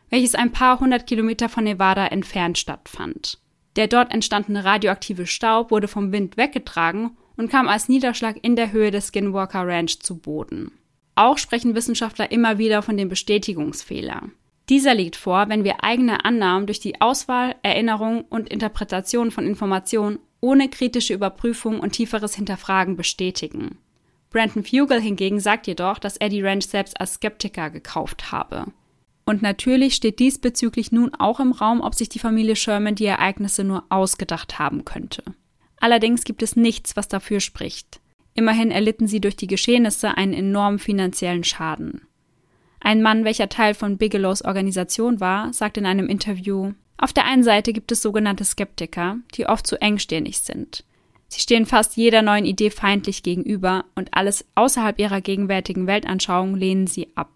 welches ein paar 100 Kilometer von Nevada entfernt stattfand. Der dort entstandene radioaktive Staub wurde vom Wind weggetragen und kam als Niederschlag in der Höhe des Skinwalker Ranch zu Boden. Auch sprechen Wissenschaftler immer wieder von dem Bestätigungsfehler. Dieser liegt vor, wenn wir eigene Annahmen durch die Auswahl, Erinnerung und Interpretation von Informationen ohne kritische Überprüfung und tieferes Hinterfragen bestätigen. Brandon Fugal hingegen sagt jedoch, dass er die Ranch selbst als Skeptiker gekauft habe. Und natürlich steht diesbezüglich nun auch im Raum, ob sich die Familie Sherman die Ereignisse nur ausgedacht haben könnte. Allerdings gibt es nichts, was dafür spricht. Immerhin erlitten sie durch die Geschehnisse einen enormen finanziellen Schaden. Ein Mann, welcher Teil von Bigelows Organisation war, sagt in einem Interview: Auf der einen Seite gibt es sogenannte Skeptiker, die oft zu engstirnig sind. Sie stehen fast jeder neuen Idee feindlich gegenüber und alles außerhalb ihrer gegenwärtigen Weltanschauung lehnen sie ab.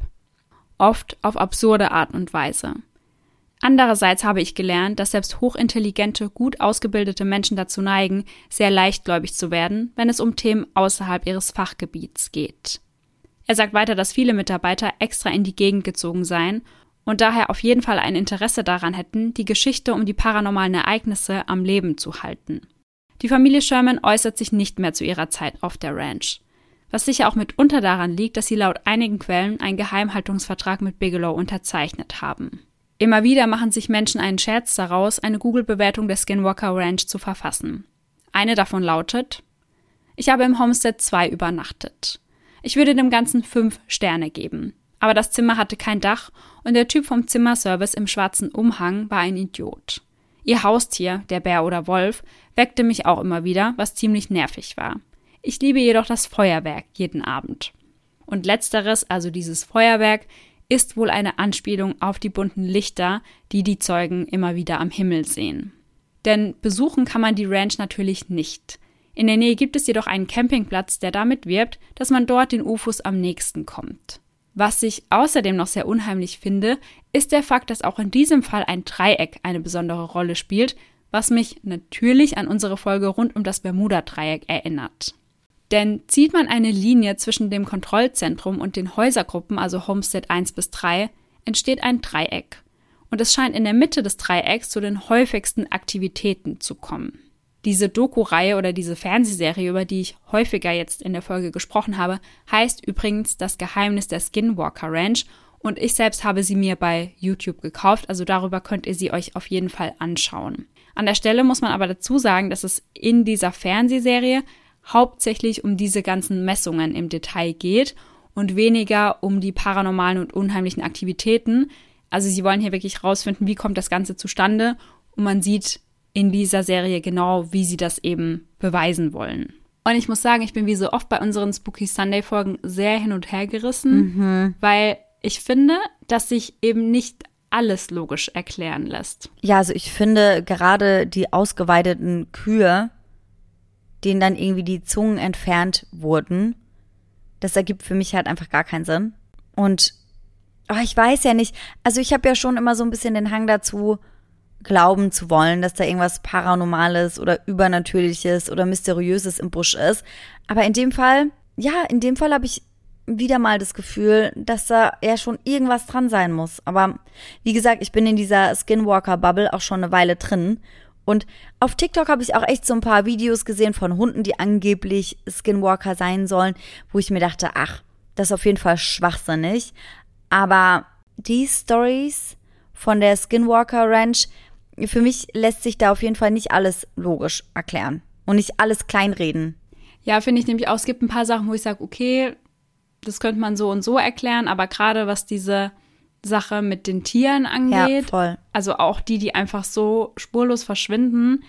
Oft auf absurde Art und Weise. Andererseits habe ich gelernt, dass selbst hochintelligente, gut ausgebildete Menschen dazu neigen, sehr leichtgläubig zu werden, wenn es um Themen außerhalb ihres Fachgebiets geht. Er sagt weiter, dass viele Mitarbeiter extra in die Gegend gezogen seien und daher auf jeden Fall ein Interesse daran hätten, die Geschichte um die paranormalen Ereignisse am Leben zu halten. Die Familie Sherman äußert sich nicht mehr zu ihrer Zeit auf der Ranch, was sicher auch mitunter daran liegt, dass sie laut einigen Quellen einen Geheimhaltungsvertrag mit Bigelow unterzeichnet haben. Immer wieder machen sich Menschen einen Scherz daraus, eine Google-Bewertung der Skinwalker Ranch zu verfassen. Eine davon lautet: Ich habe im Homestead 2 übernachtet. Ich würde dem Ganzen 5 Sterne geben. Aber das Zimmer hatte kein Dach und der Typ vom Zimmerservice im schwarzen Umhang war ein Idiot. Ihr Haustier, der Bär oder Wolf, weckte mich auch immer wieder, was ziemlich nervig war. Ich liebe jedoch das Feuerwerk jeden Abend. Und letzteres, also dieses Feuerwerk, ist wohl eine Anspielung auf die bunten Lichter, die die Zeugen immer wieder am Himmel sehen. Denn besuchen kann man die Ranch natürlich nicht. In der Nähe gibt es jedoch einen Campingplatz, der damit wirbt, dass man dort den UFOs am nächsten kommt. Was ich außerdem noch sehr unheimlich finde, ist der Fakt, dass auch in diesem Fall ein Dreieck eine besondere Rolle spielt, was mich natürlich an unsere Folge rund um das Bermuda-Dreieck erinnert. Denn zieht man eine Linie zwischen dem Kontrollzentrum und den Häusergruppen, also Homestead 1 bis 3, entsteht ein Dreieck. Und es scheint in der Mitte des Dreiecks zu den häufigsten Aktivitäten zu kommen. Diese Doku-Reihe oder diese Fernsehserie, über die ich häufiger jetzt in der Folge gesprochen habe, heißt übrigens Das Geheimnis der Skinwalker Ranch und ich selbst habe sie mir bei YouTube gekauft, also darüber könnt ihr sie euch auf jeden Fall anschauen. An der Stelle muss man aber dazu sagen, dass es in dieser Fernsehserie hauptsächlich um diese ganzen Messungen im Detail geht und weniger um die paranormalen und unheimlichen Aktivitäten. Also sie wollen hier wirklich rausfinden, wie kommt das Ganze zustande und man sieht in dieser Serie genau, wie sie das eben beweisen wollen. Und ich muss sagen, ich bin wie so oft bei unseren Spooky Sunday Folgen sehr hin und her gerissen, weil ich finde, dass sich eben nicht alles logisch erklären lässt. Ja, also ich finde gerade die ausgeweideten Kühe, denen dann irgendwie die Zungen entfernt wurden, das ergibt für mich halt einfach gar keinen Sinn. Und ich weiß ja nicht, also ich habe ja schon immer so ein bisschen den Hang dazu, glauben zu wollen, dass da irgendwas Paranormales oder Übernatürliches oder Mysteriöses im Busch ist. Aber in dem Fall habe ich wieder mal das Gefühl, dass da ja schon irgendwas dran sein muss. Aber wie gesagt, ich bin in dieser Skinwalker-Bubble auch schon eine Weile drin. Und auf TikTok habe ich auch echt so ein paar Videos gesehen von Hunden, die angeblich Skinwalker sein sollen, wo ich mir dachte, das ist auf jeden Fall schwachsinnig. Aber die Stories von der Skinwalker Ranch, für mich lässt sich da auf jeden Fall nicht alles logisch erklären und nicht alles kleinreden. Ja, finde ich nämlich auch. Es gibt ein paar Sachen, wo ich sage, okay, das könnte man so und so erklären, aber gerade was diese Sache mit den Tieren angeht, ja, voll. Also auch die einfach so spurlos verschwinden,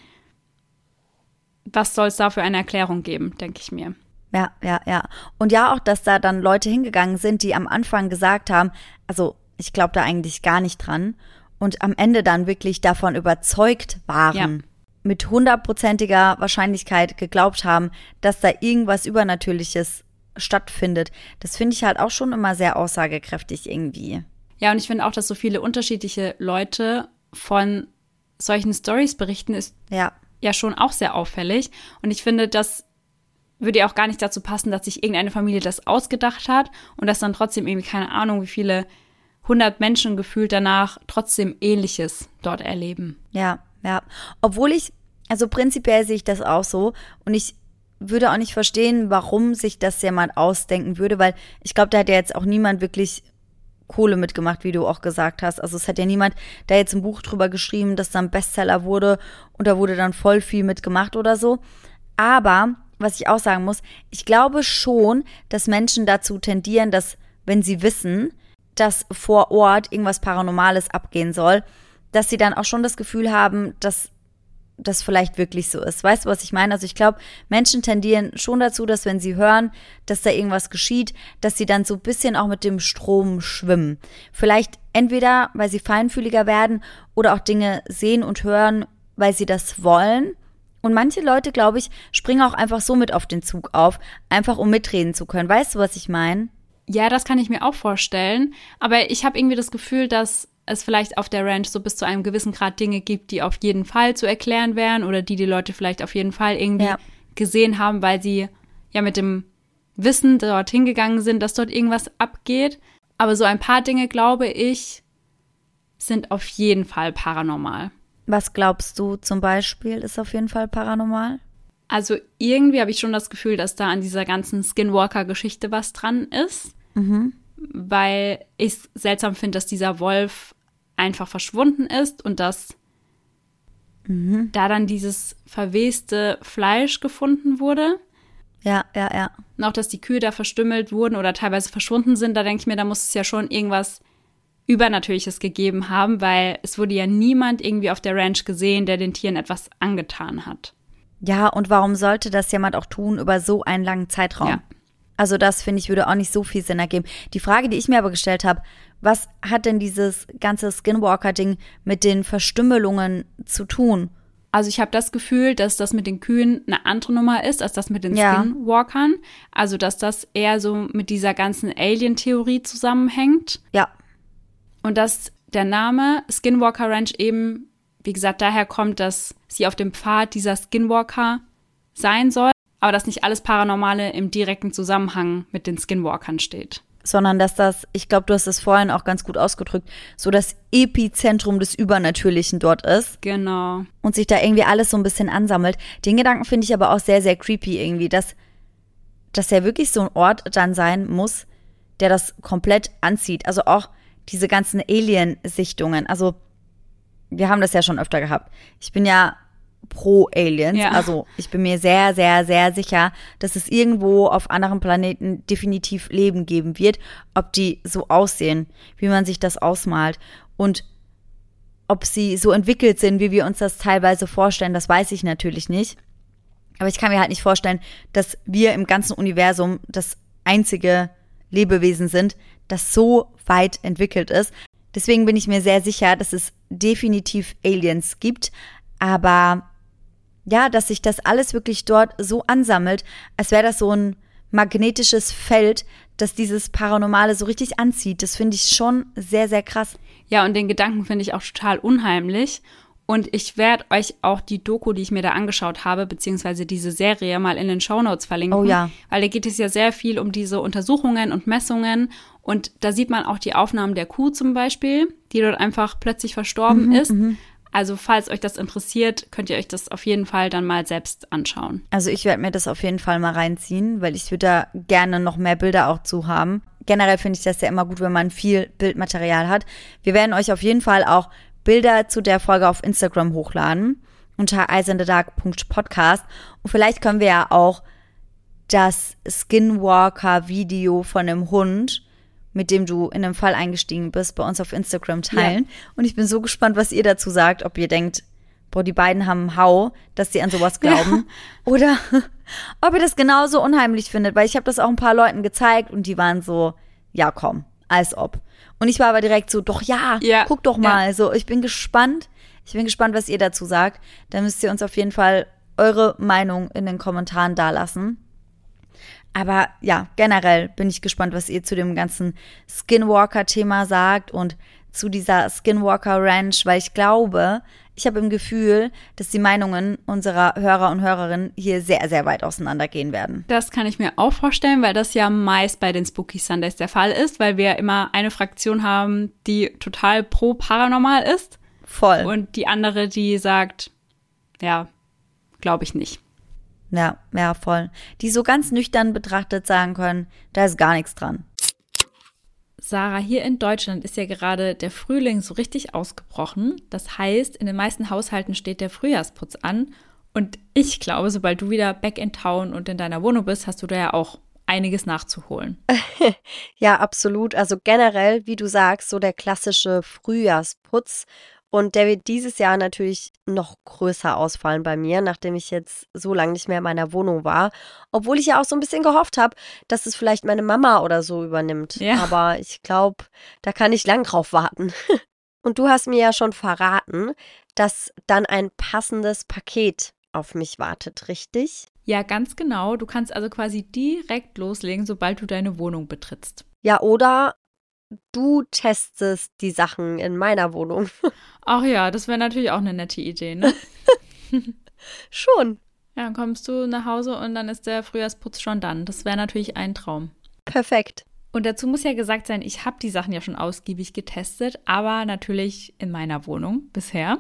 was soll es da für eine Erklärung geben, denke ich mir. Ja. Und ja, auch, dass da dann Leute hingegangen sind, die am Anfang gesagt haben, also ich glaube da eigentlich gar nicht dran und am Ende dann wirklich davon überzeugt waren, mit 100%iger Wahrscheinlichkeit geglaubt haben, dass da irgendwas Übernatürliches stattfindet. Das finde ich halt auch schon immer sehr aussagekräftig irgendwie. Ja, und ich finde auch, dass so viele unterschiedliche Leute von solchen Storys berichten, ist ja schon auch sehr auffällig. Und ich finde, das würde ja auch gar nicht dazu passen, dass sich irgendeine Familie das ausgedacht hat und dass dann trotzdem irgendwie, keine Ahnung, wie viele 100 Menschen gefühlt danach trotzdem Ähnliches dort erleben. Ja. Obwohl also prinzipiell sehe ich das auch so und ich würde auch nicht verstehen, warum sich das jemand ausdenken würde, weil ich glaube, da hat ja jetzt auch niemand wirklich Kohle mitgemacht, wie du auch gesagt hast. Also es hat ja niemand da jetzt ein Buch drüber geschrieben, das dann Bestseller wurde und da wurde dann voll viel mitgemacht oder so. Aber, was ich auch sagen muss, ich glaube schon, dass Menschen dazu tendieren, dass, wenn sie wissen, dass vor Ort irgendwas Paranormales abgehen soll, dass sie dann auch schon das Gefühl haben, dass das vielleicht wirklich so ist. Weißt du, was ich meine? Also ich glaube, Menschen tendieren schon dazu, dass wenn sie hören, dass da irgendwas geschieht, dass sie dann so ein bisschen auch mit dem Strom schwimmen. Vielleicht entweder, weil sie feinfühliger werden oder auch Dinge sehen und hören, weil sie das wollen. Und manche Leute, glaube ich, springen auch einfach so mit auf den Zug auf, einfach um mitreden zu können. Weißt du, was ich meine? Ja, das kann ich mir auch vorstellen. Aber ich habe irgendwie das Gefühl, dass es vielleicht auf der Ranch so bis zu einem gewissen Grad Dinge gibt, die auf jeden Fall zu erklären wären oder die Leute vielleicht auf jeden Fall irgendwie gesehen haben, weil sie ja mit dem Wissen dorthin gegangen sind, dass dort irgendwas abgeht. Aber so ein paar Dinge, glaube ich, sind auf jeden Fall paranormal. Was glaubst du zum Beispiel ist auf jeden Fall paranormal? Also irgendwie habe ich schon das Gefühl, dass da an dieser ganzen Skinwalker-Geschichte was dran ist. Weil ich es seltsam finde, dass dieser Wolf einfach verschwunden ist und dass da dann dieses verweste Fleisch gefunden wurde. Ja. Und auch, dass die Kühe da verstümmelt wurden oder teilweise verschwunden sind, da denke ich mir, da muss es ja schon irgendwas Übernatürliches gegeben haben, weil es wurde ja niemand irgendwie auf der Ranch gesehen, der den Tieren etwas angetan hat. Ja, und warum sollte das jemand auch tun über so einen langen Zeitraum? Ja. Also das, finde ich, würde auch nicht so viel Sinn ergeben. Die Frage, die ich mir aber gestellt habe, was hat denn dieses ganze Skinwalker-Ding mit den Verstümmelungen zu tun? Also ich habe das Gefühl, dass das mit den Kühen eine andere Nummer ist, als das mit den Skinwalkern. Also dass das eher so mit dieser ganzen Alien-Theorie zusammenhängt. Ja. Und dass der Name Skinwalker Ranch eben, wie gesagt, daher kommt, dass sie auf dem Pfad dieser Skinwalker sein soll. Aber dass nicht alles Paranormale im direkten Zusammenhang mit den Skinwalkern steht. Sondern dass das, ich glaube, du hast es vorhin auch ganz gut ausgedrückt, so das Epizentrum des Übernatürlichen dort ist. Genau. Und sich da irgendwie alles so ein bisschen ansammelt. Den Gedanken finde ich aber auch sehr, sehr creepy irgendwie, dass ja wirklich so ein Ort dann sein muss, der das komplett anzieht. Also auch diese ganzen Alien-Sichtungen. Also wir haben das ja schon öfter gehabt. Ich bin ja pro Aliens. Ja. Also ich bin mir sehr, sehr, sehr sicher, dass es irgendwo auf anderen Planeten definitiv Leben geben wird. Ob die so aussehen, wie man sich das ausmalt und ob sie so entwickelt sind, wie wir uns das teilweise vorstellen, das weiß ich natürlich nicht. Aber ich kann mir halt nicht vorstellen, dass wir im ganzen Universum das einzige Lebewesen sind, das so weit entwickelt ist. Deswegen bin ich mir sehr sicher, dass es definitiv Aliens gibt. Aber ja, dass sich das alles wirklich dort so ansammelt, als wäre das so ein magnetisches Feld, das dieses Paranormale so richtig anzieht. Das finde ich schon sehr, sehr krass. Ja, und den Gedanken finde ich auch total unheimlich. Und ich werde euch auch die Doku, die ich mir da angeschaut habe, beziehungsweise diese Serie mal in den Shownotes verlinken. Oh ja. Weil da geht es ja sehr viel um diese Untersuchungen und Messungen. Und da sieht man auch die Aufnahmen der Kuh zum Beispiel, die dort einfach plötzlich verstorben ist. Also falls euch das interessiert, könnt ihr euch das auf jeden Fall dann mal selbst anschauen. Also ich werde mir das auf jeden Fall mal reinziehen, weil ich würde da gerne noch mehr Bilder auch zu haben. Generell finde ich das ja immer gut, wenn man viel Bildmaterial hat. Wir werden euch auf jeden Fall auch Bilder zu der Folge auf Instagram hochladen unter eyeinthedark.podcast. Und vielleicht können wir ja auch das Skinwalker-Video von dem Hund, mit dem du in den Fall eingestiegen bist, bei uns auf Instagram teilen. Ja. Und ich bin so gespannt, was ihr dazu sagt, ob ihr denkt, boah, die beiden haben einen Hau, dass sie an sowas glauben. Ja. Oder ob ihr das genauso unheimlich findet, weil ich habe das auch ein paar Leuten gezeigt und die waren so, ja komm, als ob. Und ich war aber direkt so, doch ja, guck doch mal. Ja. So, ich bin gespannt, was ihr dazu sagt. Da müsst ihr uns auf jeden Fall eure Meinung in den Kommentaren dalassen. Aber ja, generell bin ich gespannt, was ihr zu dem ganzen Skinwalker-Thema sagt und zu dieser Skinwalker Ranch, weil ich glaube, Ich habe im Gefühl, dass die Meinungen unserer Hörer und Hörerinnen hier sehr, sehr weit auseinandergehen werden. Das kann ich mir auch vorstellen, weil das ja meist bei den Spooky Sundays der Fall ist, weil wir immer eine Fraktion haben, die total pro paranormal ist. Voll. Und die andere, die sagt, ja, glaube ich nicht. Ja, voll. Die so ganz nüchtern betrachtet sagen können, da ist gar nichts dran. Sarah, hier in Deutschland ist ja gerade der Frühling so richtig ausgebrochen. Das heißt, in den meisten Haushalten steht der Frühjahrsputz an. Und ich glaube, sobald du wieder back in town und in deiner Wohnung bist, hast du da ja auch einiges nachzuholen. Ja, absolut. Also generell, wie du sagst, so der klassische Frühjahrsputz. Und der wird dieses Jahr natürlich noch größer ausfallen bei mir, nachdem ich jetzt so lange nicht mehr in meiner Wohnung war. Obwohl ich ja auch so ein bisschen gehofft habe, dass es vielleicht meine Mama oder so übernimmt. Ja. Aber ich glaube, da kann ich lang drauf warten. Und du hast mir ja schon verraten, dass dann ein passendes Paket auf mich wartet, richtig? Ja, ganz genau. Du kannst also quasi direkt loslegen, sobald du deine Wohnung betrittst. Ja, oder du testest die Sachen in meiner Wohnung. Ach ja, das wäre natürlich auch eine nette Idee, ne? Schon. Ja, dann kommst du nach Hause und dann ist der Frühjahrsputz schon dann. Das wäre natürlich ein Traum. Perfekt. Und dazu muss ja gesagt sein, ich habe die Sachen ja schon ausgiebig getestet, aber natürlich in meiner Wohnung bisher.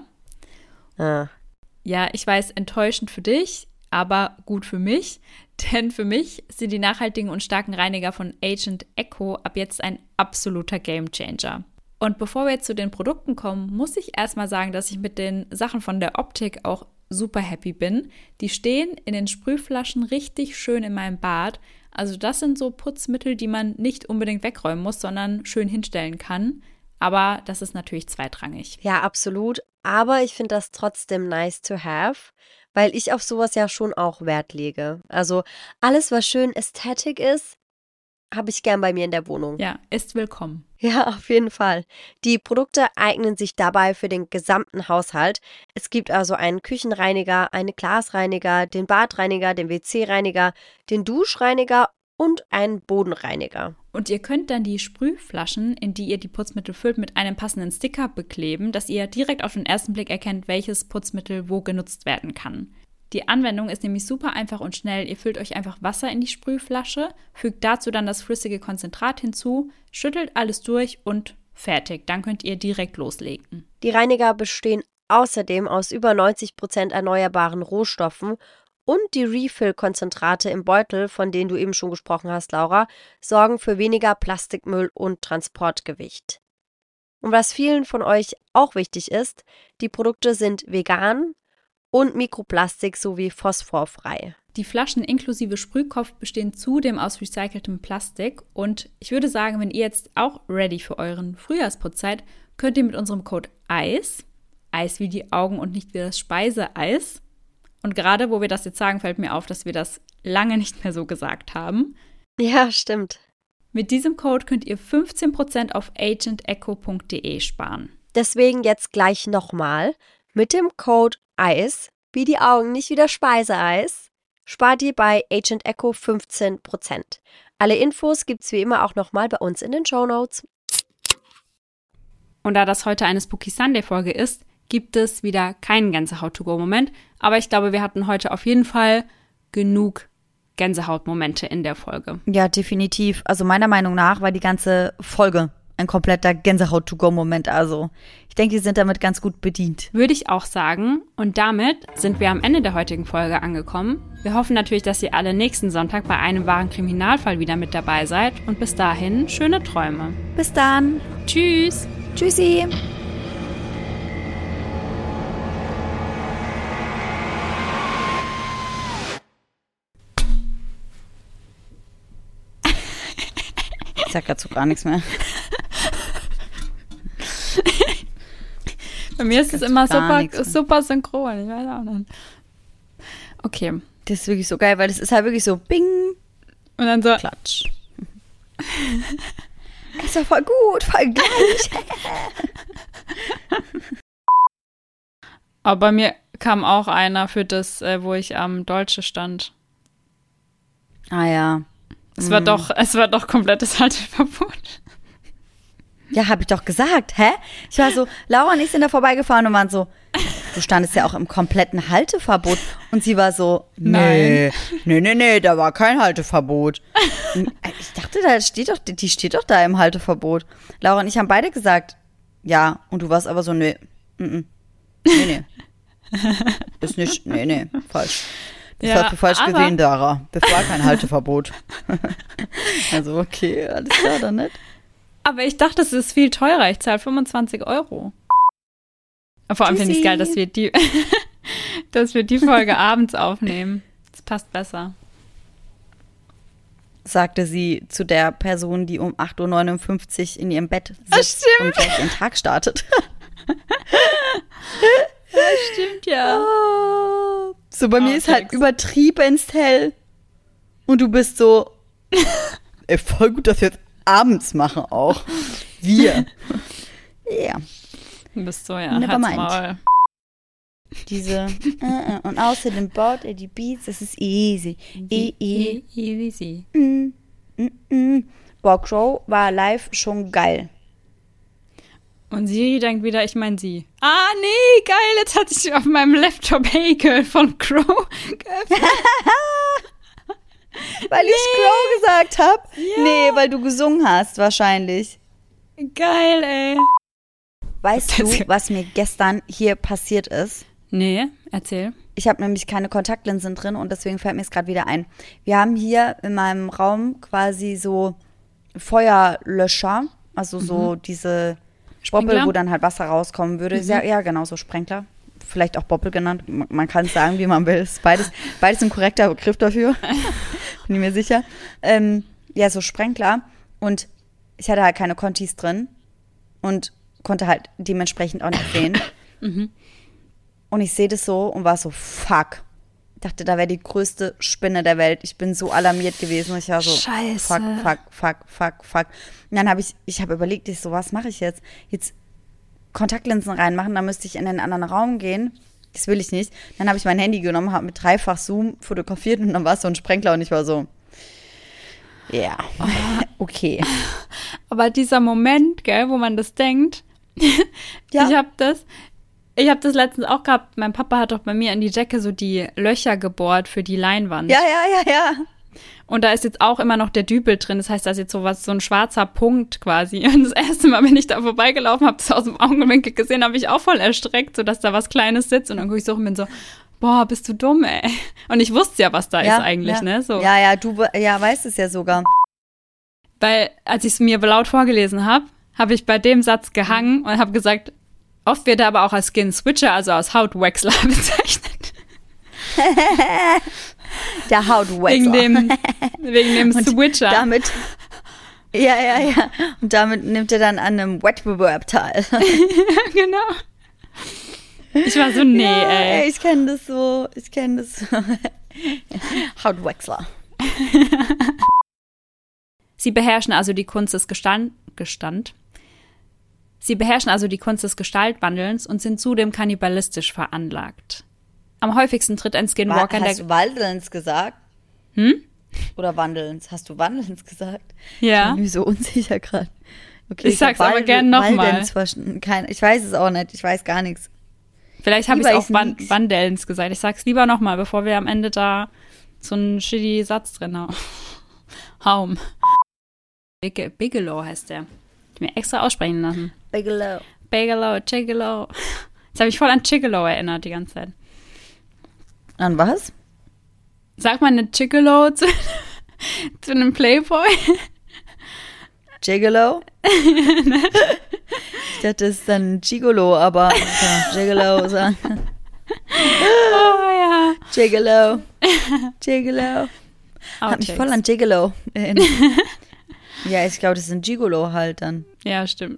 Ah. Ja, ich weiß, enttäuschend für dich, aber gut für mich. Denn für mich sind die nachhaltigen und starken Reiniger von Agent Echo ab jetzt ein absoluter Gamechanger. Und bevor wir jetzt zu den Produkten kommen, muss ich erstmal sagen, dass ich mit den Sachen von der Optik auch super happy bin. Die stehen in den Sprühflaschen richtig schön in meinem Bad. Also das sind so Putzmittel, die man nicht unbedingt wegräumen muss, sondern schön hinstellen kann. Aber das ist natürlich zweitrangig. Ja, absolut. Aber ich finde das trotzdem nice to have, weil ich auf sowas ja schon auch Wert lege. Also alles, was schön Ästhetik ist, habe ich gern bei mir in der Wohnung. Ja, ist willkommen. Ja, auf jeden Fall. Die Produkte eignen sich dabei für den gesamten Haushalt. Es gibt also einen Küchenreiniger, einen Glasreiniger, den Badreiniger, den WC-Reiniger, den Duschreiniger und einen Bodenreiniger. Und ihr könnt dann die Sprühflaschen, in die ihr die Putzmittel füllt, mit einem passenden Sticker bekleben, dass ihr direkt auf den ersten Blick erkennt, welches Putzmittel wo genutzt werden kann. Die Anwendung ist nämlich super einfach und schnell. Ihr füllt euch einfach Wasser in die Sprühflasche, fügt dazu dann das flüssige Konzentrat hinzu, schüttelt alles durch und fertig. Dann könnt ihr direkt loslegen. Die Reiniger bestehen außerdem aus über 90% erneuerbaren Rohstoffen und die Refill-Konzentrate im Beutel, von denen du eben schon gesprochen hast, Laura, sorgen für weniger Plastikmüll und Transportgewicht. Und was vielen von euch auch wichtig ist, die Produkte sind vegan und Mikroplastik sowie phosphorfrei. Die Flaschen inklusive Sprühkopf bestehen zudem aus recyceltem Plastik und ich würde sagen, wenn ihr jetzt auch ready für euren Frühjahrsputz seid, könnt ihr mit unserem Code EIS wie die Augen und nicht wie das Speiseeis, und gerade wo wir das jetzt sagen, fällt mir auf, dass wir das lange nicht mehr so gesagt haben. Ja, stimmt. Mit diesem Code könnt ihr 15% auf agentecho.de sparen. Deswegen jetzt gleich nochmal. Mit dem Code EIS, wie die Augen, nicht wie das Speiseeis, spart ihr bei Agent Echo 15%. Alle Infos gibt's wie immer auch nochmal bei uns in den Shownotes. Und da das heute eine Spooky Sunday-Folge ist, gibt es wieder keinen Gänsehaut-to-go-Moment. Aber ich glaube, wir hatten heute auf jeden Fall genug Gänsehaut-Momente in der Folge. Ja, definitiv. Also meiner Meinung nach war die ganze Folge ein kompletter Gänsehaut-to-go-Moment. Also ich denke, die sind damit ganz gut bedient. Würde ich auch sagen. Und damit sind wir am Ende der heutigen Folge angekommen. Wir hoffen natürlich, dass ihr alle nächsten Sonntag bei einem wahren Kriminalfall wieder mit dabei seid. Und bis dahin, schöne Träume. Bis dann. Tschüss. Tschüssi. Ich sag dazu gar nichts mehr. Bei mir ist es immer super synchron. Ich weiß auch nicht. Okay. Das ist wirklich so geil, weil das ist halt wirklich so Bing. Und dann so Klatsch. Ist doch voll gut, voll gleich. Aber bei mir kam auch einer für das, wo ich am Dolce stand. Ah ja. Es war doch komplettes Halteverbot. Ja, hab ich doch gesagt. Hä? Ich war so, Laura und ich sind da vorbeigefahren und waren so, du standest ja auch im kompletten Halteverbot. Und sie war so, nee, da war kein Halteverbot. Ich dachte, die steht doch da im Halteverbot. Laura und ich haben beide gesagt, ja. Und du warst aber so, nee. Ist nicht, falsch. Das hast du falsch gesehen, Dara. Das war kein Halteverbot. Also okay, alles klar, dann nicht. Aber ich dachte, es ist viel teurer. Ich zahle 25 €. Vor allem finde ich es geil, dass wir die Folge abends aufnehmen. Das passt besser. Sagte sie zu der Person, die um 8:59 Uhr in ihrem Bett sitzt und gleich ihren Tag startet. Ja, stimmt, ja. So, bei mir ist halt übertriebenst hell. Und du bist so, ey, voll gut, dass wir jetzt abends machen auch. Wir. Ja. Du bist so, ja. Never mind. Maul. Diese, und außerdem baut er die Beats, das ist easy. Easy. Boah, Crow war live schon geil. Und sie denkt wieder, ich meine sie. Ah, nee, geil, jetzt hat sich auf meinem Laptop Hey Girl von Crow geöffnet. Weil ich Crow gesagt habe? Ja. Nee, weil du gesungen hast, wahrscheinlich. Geil, ey. Weißt du, was mir gestern hier passiert ist? Nee, erzähl. Ich habe nämlich keine Kontaktlinsen drin und deswegen fällt mir es gerade wieder ein. Wir haben hier in meinem Raum quasi so Feuerlöscher, also so diese Boppel, wo dann halt Wasser rauskommen würde. Ja, genau, so Sprenkler. Vielleicht auch Boppel genannt. Man kann es sagen, wie man will. Ist beides ein korrekter Begriff dafür. Bin ich mir sicher. Ja, so Sprenkler. Und ich hatte halt keine Kontis drin und konnte halt dementsprechend auch nicht sehen. Und ich sehe das so und war so, fuck. Ich dachte, da wäre die größte Spinne der Welt. Ich bin so alarmiert gewesen. Ich war so, Scheiße. Fuck. Und dann habe ich überlegt, ich so, was mache ich jetzt? Jetzt Kontaktlinsen reinmachen, dann müsste ich in den anderen Raum gehen. Das will ich nicht. Dann habe ich mein Handy genommen, habe mit 3-fach Zoom fotografiert und dann war es so ein Sprenkler und ich war so, ja, okay. Aber dieser Moment, gell, wo man das denkt, ja. Ich habe das letztens auch gehabt. Mein Papa hat doch bei mir in die Decke so die Löcher gebohrt für die Leinwand. Ja. Und da ist jetzt auch immer noch der Dübel drin. Das heißt, da ist jetzt so ein schwarzer Punkt quasi. Und das erste Mal, wenn ich da vorbeigelaufen habe, das aus dem Augenwinkel gesehen, habe ich auch voll erschreckt, so dass da was Kleines sitzt. Und dann gucke ich so und bin so, boah, bist du dumm, ey. Und ich wusste ja, was da ist eigentlich, ne? So. Ja, du weißt es ja sogar. Weil, als ich es mir laut vorgelesen habe, habe ich bei dem Satz gehangen und habe gesagt, oft wird er aber auch als Skin Switcher, also als Hautwechsler bezeichnet. Der Hautwechsler. Wegen dem Switcher. Damit, ja. Und damit nimmt er dann an einem Wettbewerb teil. Ja, genau. Ich war so, nee, ey. Ich kenne das so. Hautwechsler. Sie beherrschen also die Kunst des Gestaltwandelns und sind zudem kannibalistisch veranlagt. Am häufigsten tritt ein Skinwalker in der... Hast du Wandelns gesagt? Oder Wandelns? Hast du Wandelns gesagt? Ja. Ich bin mir so unsicher gerade. Okay, ich sag's aber gerne nochmal. Ich weiß es auch nicht. Ich weiß gar nichts. Vielleicht habe ich auch Wandelns gesagt. Ich sag's lieber nochmal, bevor wir am Ende da so einen shitty Satz drin haben. Bigelow heißt der. Ich mir extra aussprechen lassen. Bigelow. Gigolo. Jetzt habe ich voll an Gigolo erinnert die ganze Zeit. An was? Sag mal eine Gigolo zu einem Playboy. Gigolo? Ich dachte, das ist dann Gigolo, aber Gigolo sagen. Oh ja. Gigolo. Hat mich voll an Gigolo erinnert. Ja, ich glaube, das ist ein Gigolo halt dann. Ja, stimmt.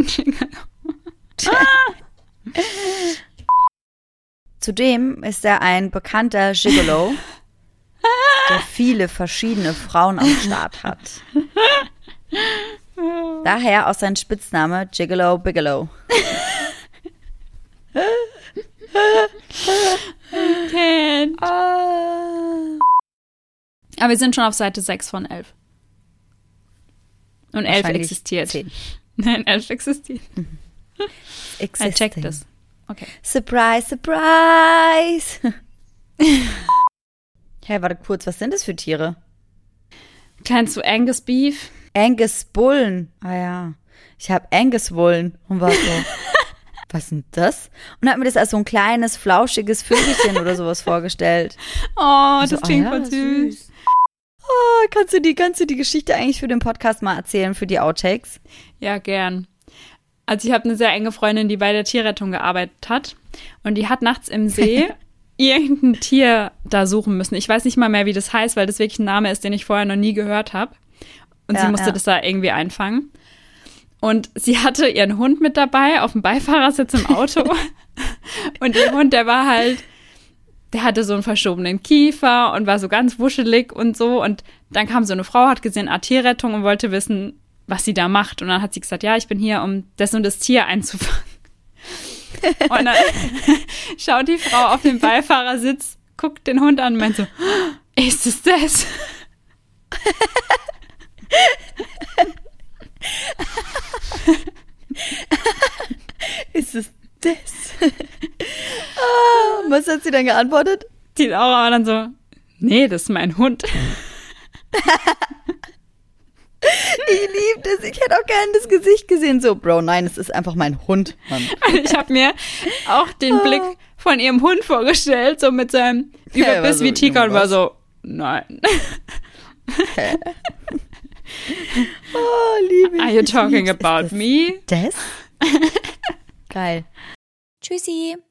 Zudem ist er ein bekannter Gigolo, der viele verschiedene Frauen am Start hat. Daher auch sein Spitzname Gigolo Bigelow. Aber wir sind schon auf Seite 6 von 11. Und 11 existiert. 10. Nein, 11 existiert. I check das. Okay. Surprise, surprise. Hey, warte kurz, was sind das für Tiere? Kennst du Angus Beef? Angus Bullen. Ah ja. Ich habe Angus Wollen und war so, was ist denn das? Und hat mir das als so ein kleines, flauschiges Vögelchen oder sowas vorgestellt. Oh, das so, klingt voll süß. Oh, kannst du die Geschichte eigentlich für den Podcast mal erzählen, für die Outtakes? Ja, gern. Also ich habe eine sehr enge Freundin, die bei der Tierrettung gearbeitet hat. Und die hat nachts im See irgendein Tier da suchen müssen. Ich weiß nicht mal mehr, wie das heißt, weil das wirklich ein Name ist, den ich vorher noch nie gehört habe. Und sie musste das da irgendwie einfangen. Und sie hatte ihren Hund mit dabei auf dem Beifahrersitz im Auto. Und ihr Hund, der hatte so einen verschobenen Kiefer und war so ganz wuschelig und so. Und dann kam so eine Frau, hat gesehen, Tierrettung und wollte wissen, was sie da macht. Und dann hat sie gesagt, ja, ich bin hier, um das und das Tier einzufangen. Und dann schaut die Frau auf den Beifahrersitz, guckt den Hund an und meint so, ist es das? Ist es das? Oh, was hat sie dann geantwortet? Die Laura war dann so, nee, das ist mein Hund. Ich liebe das. Ich hätte auch gerne das Gesicht gesehen. So, Bro, nein, es ist einfach mein Hund, Mann. Ich habe mir auch den Blick von ihrem Hund vorgestellt, so mit seinem Überbiss wie Tiger und war so, nein. Oh, liebe ich. Are you talking about me? Das? Geil. Tschüssi.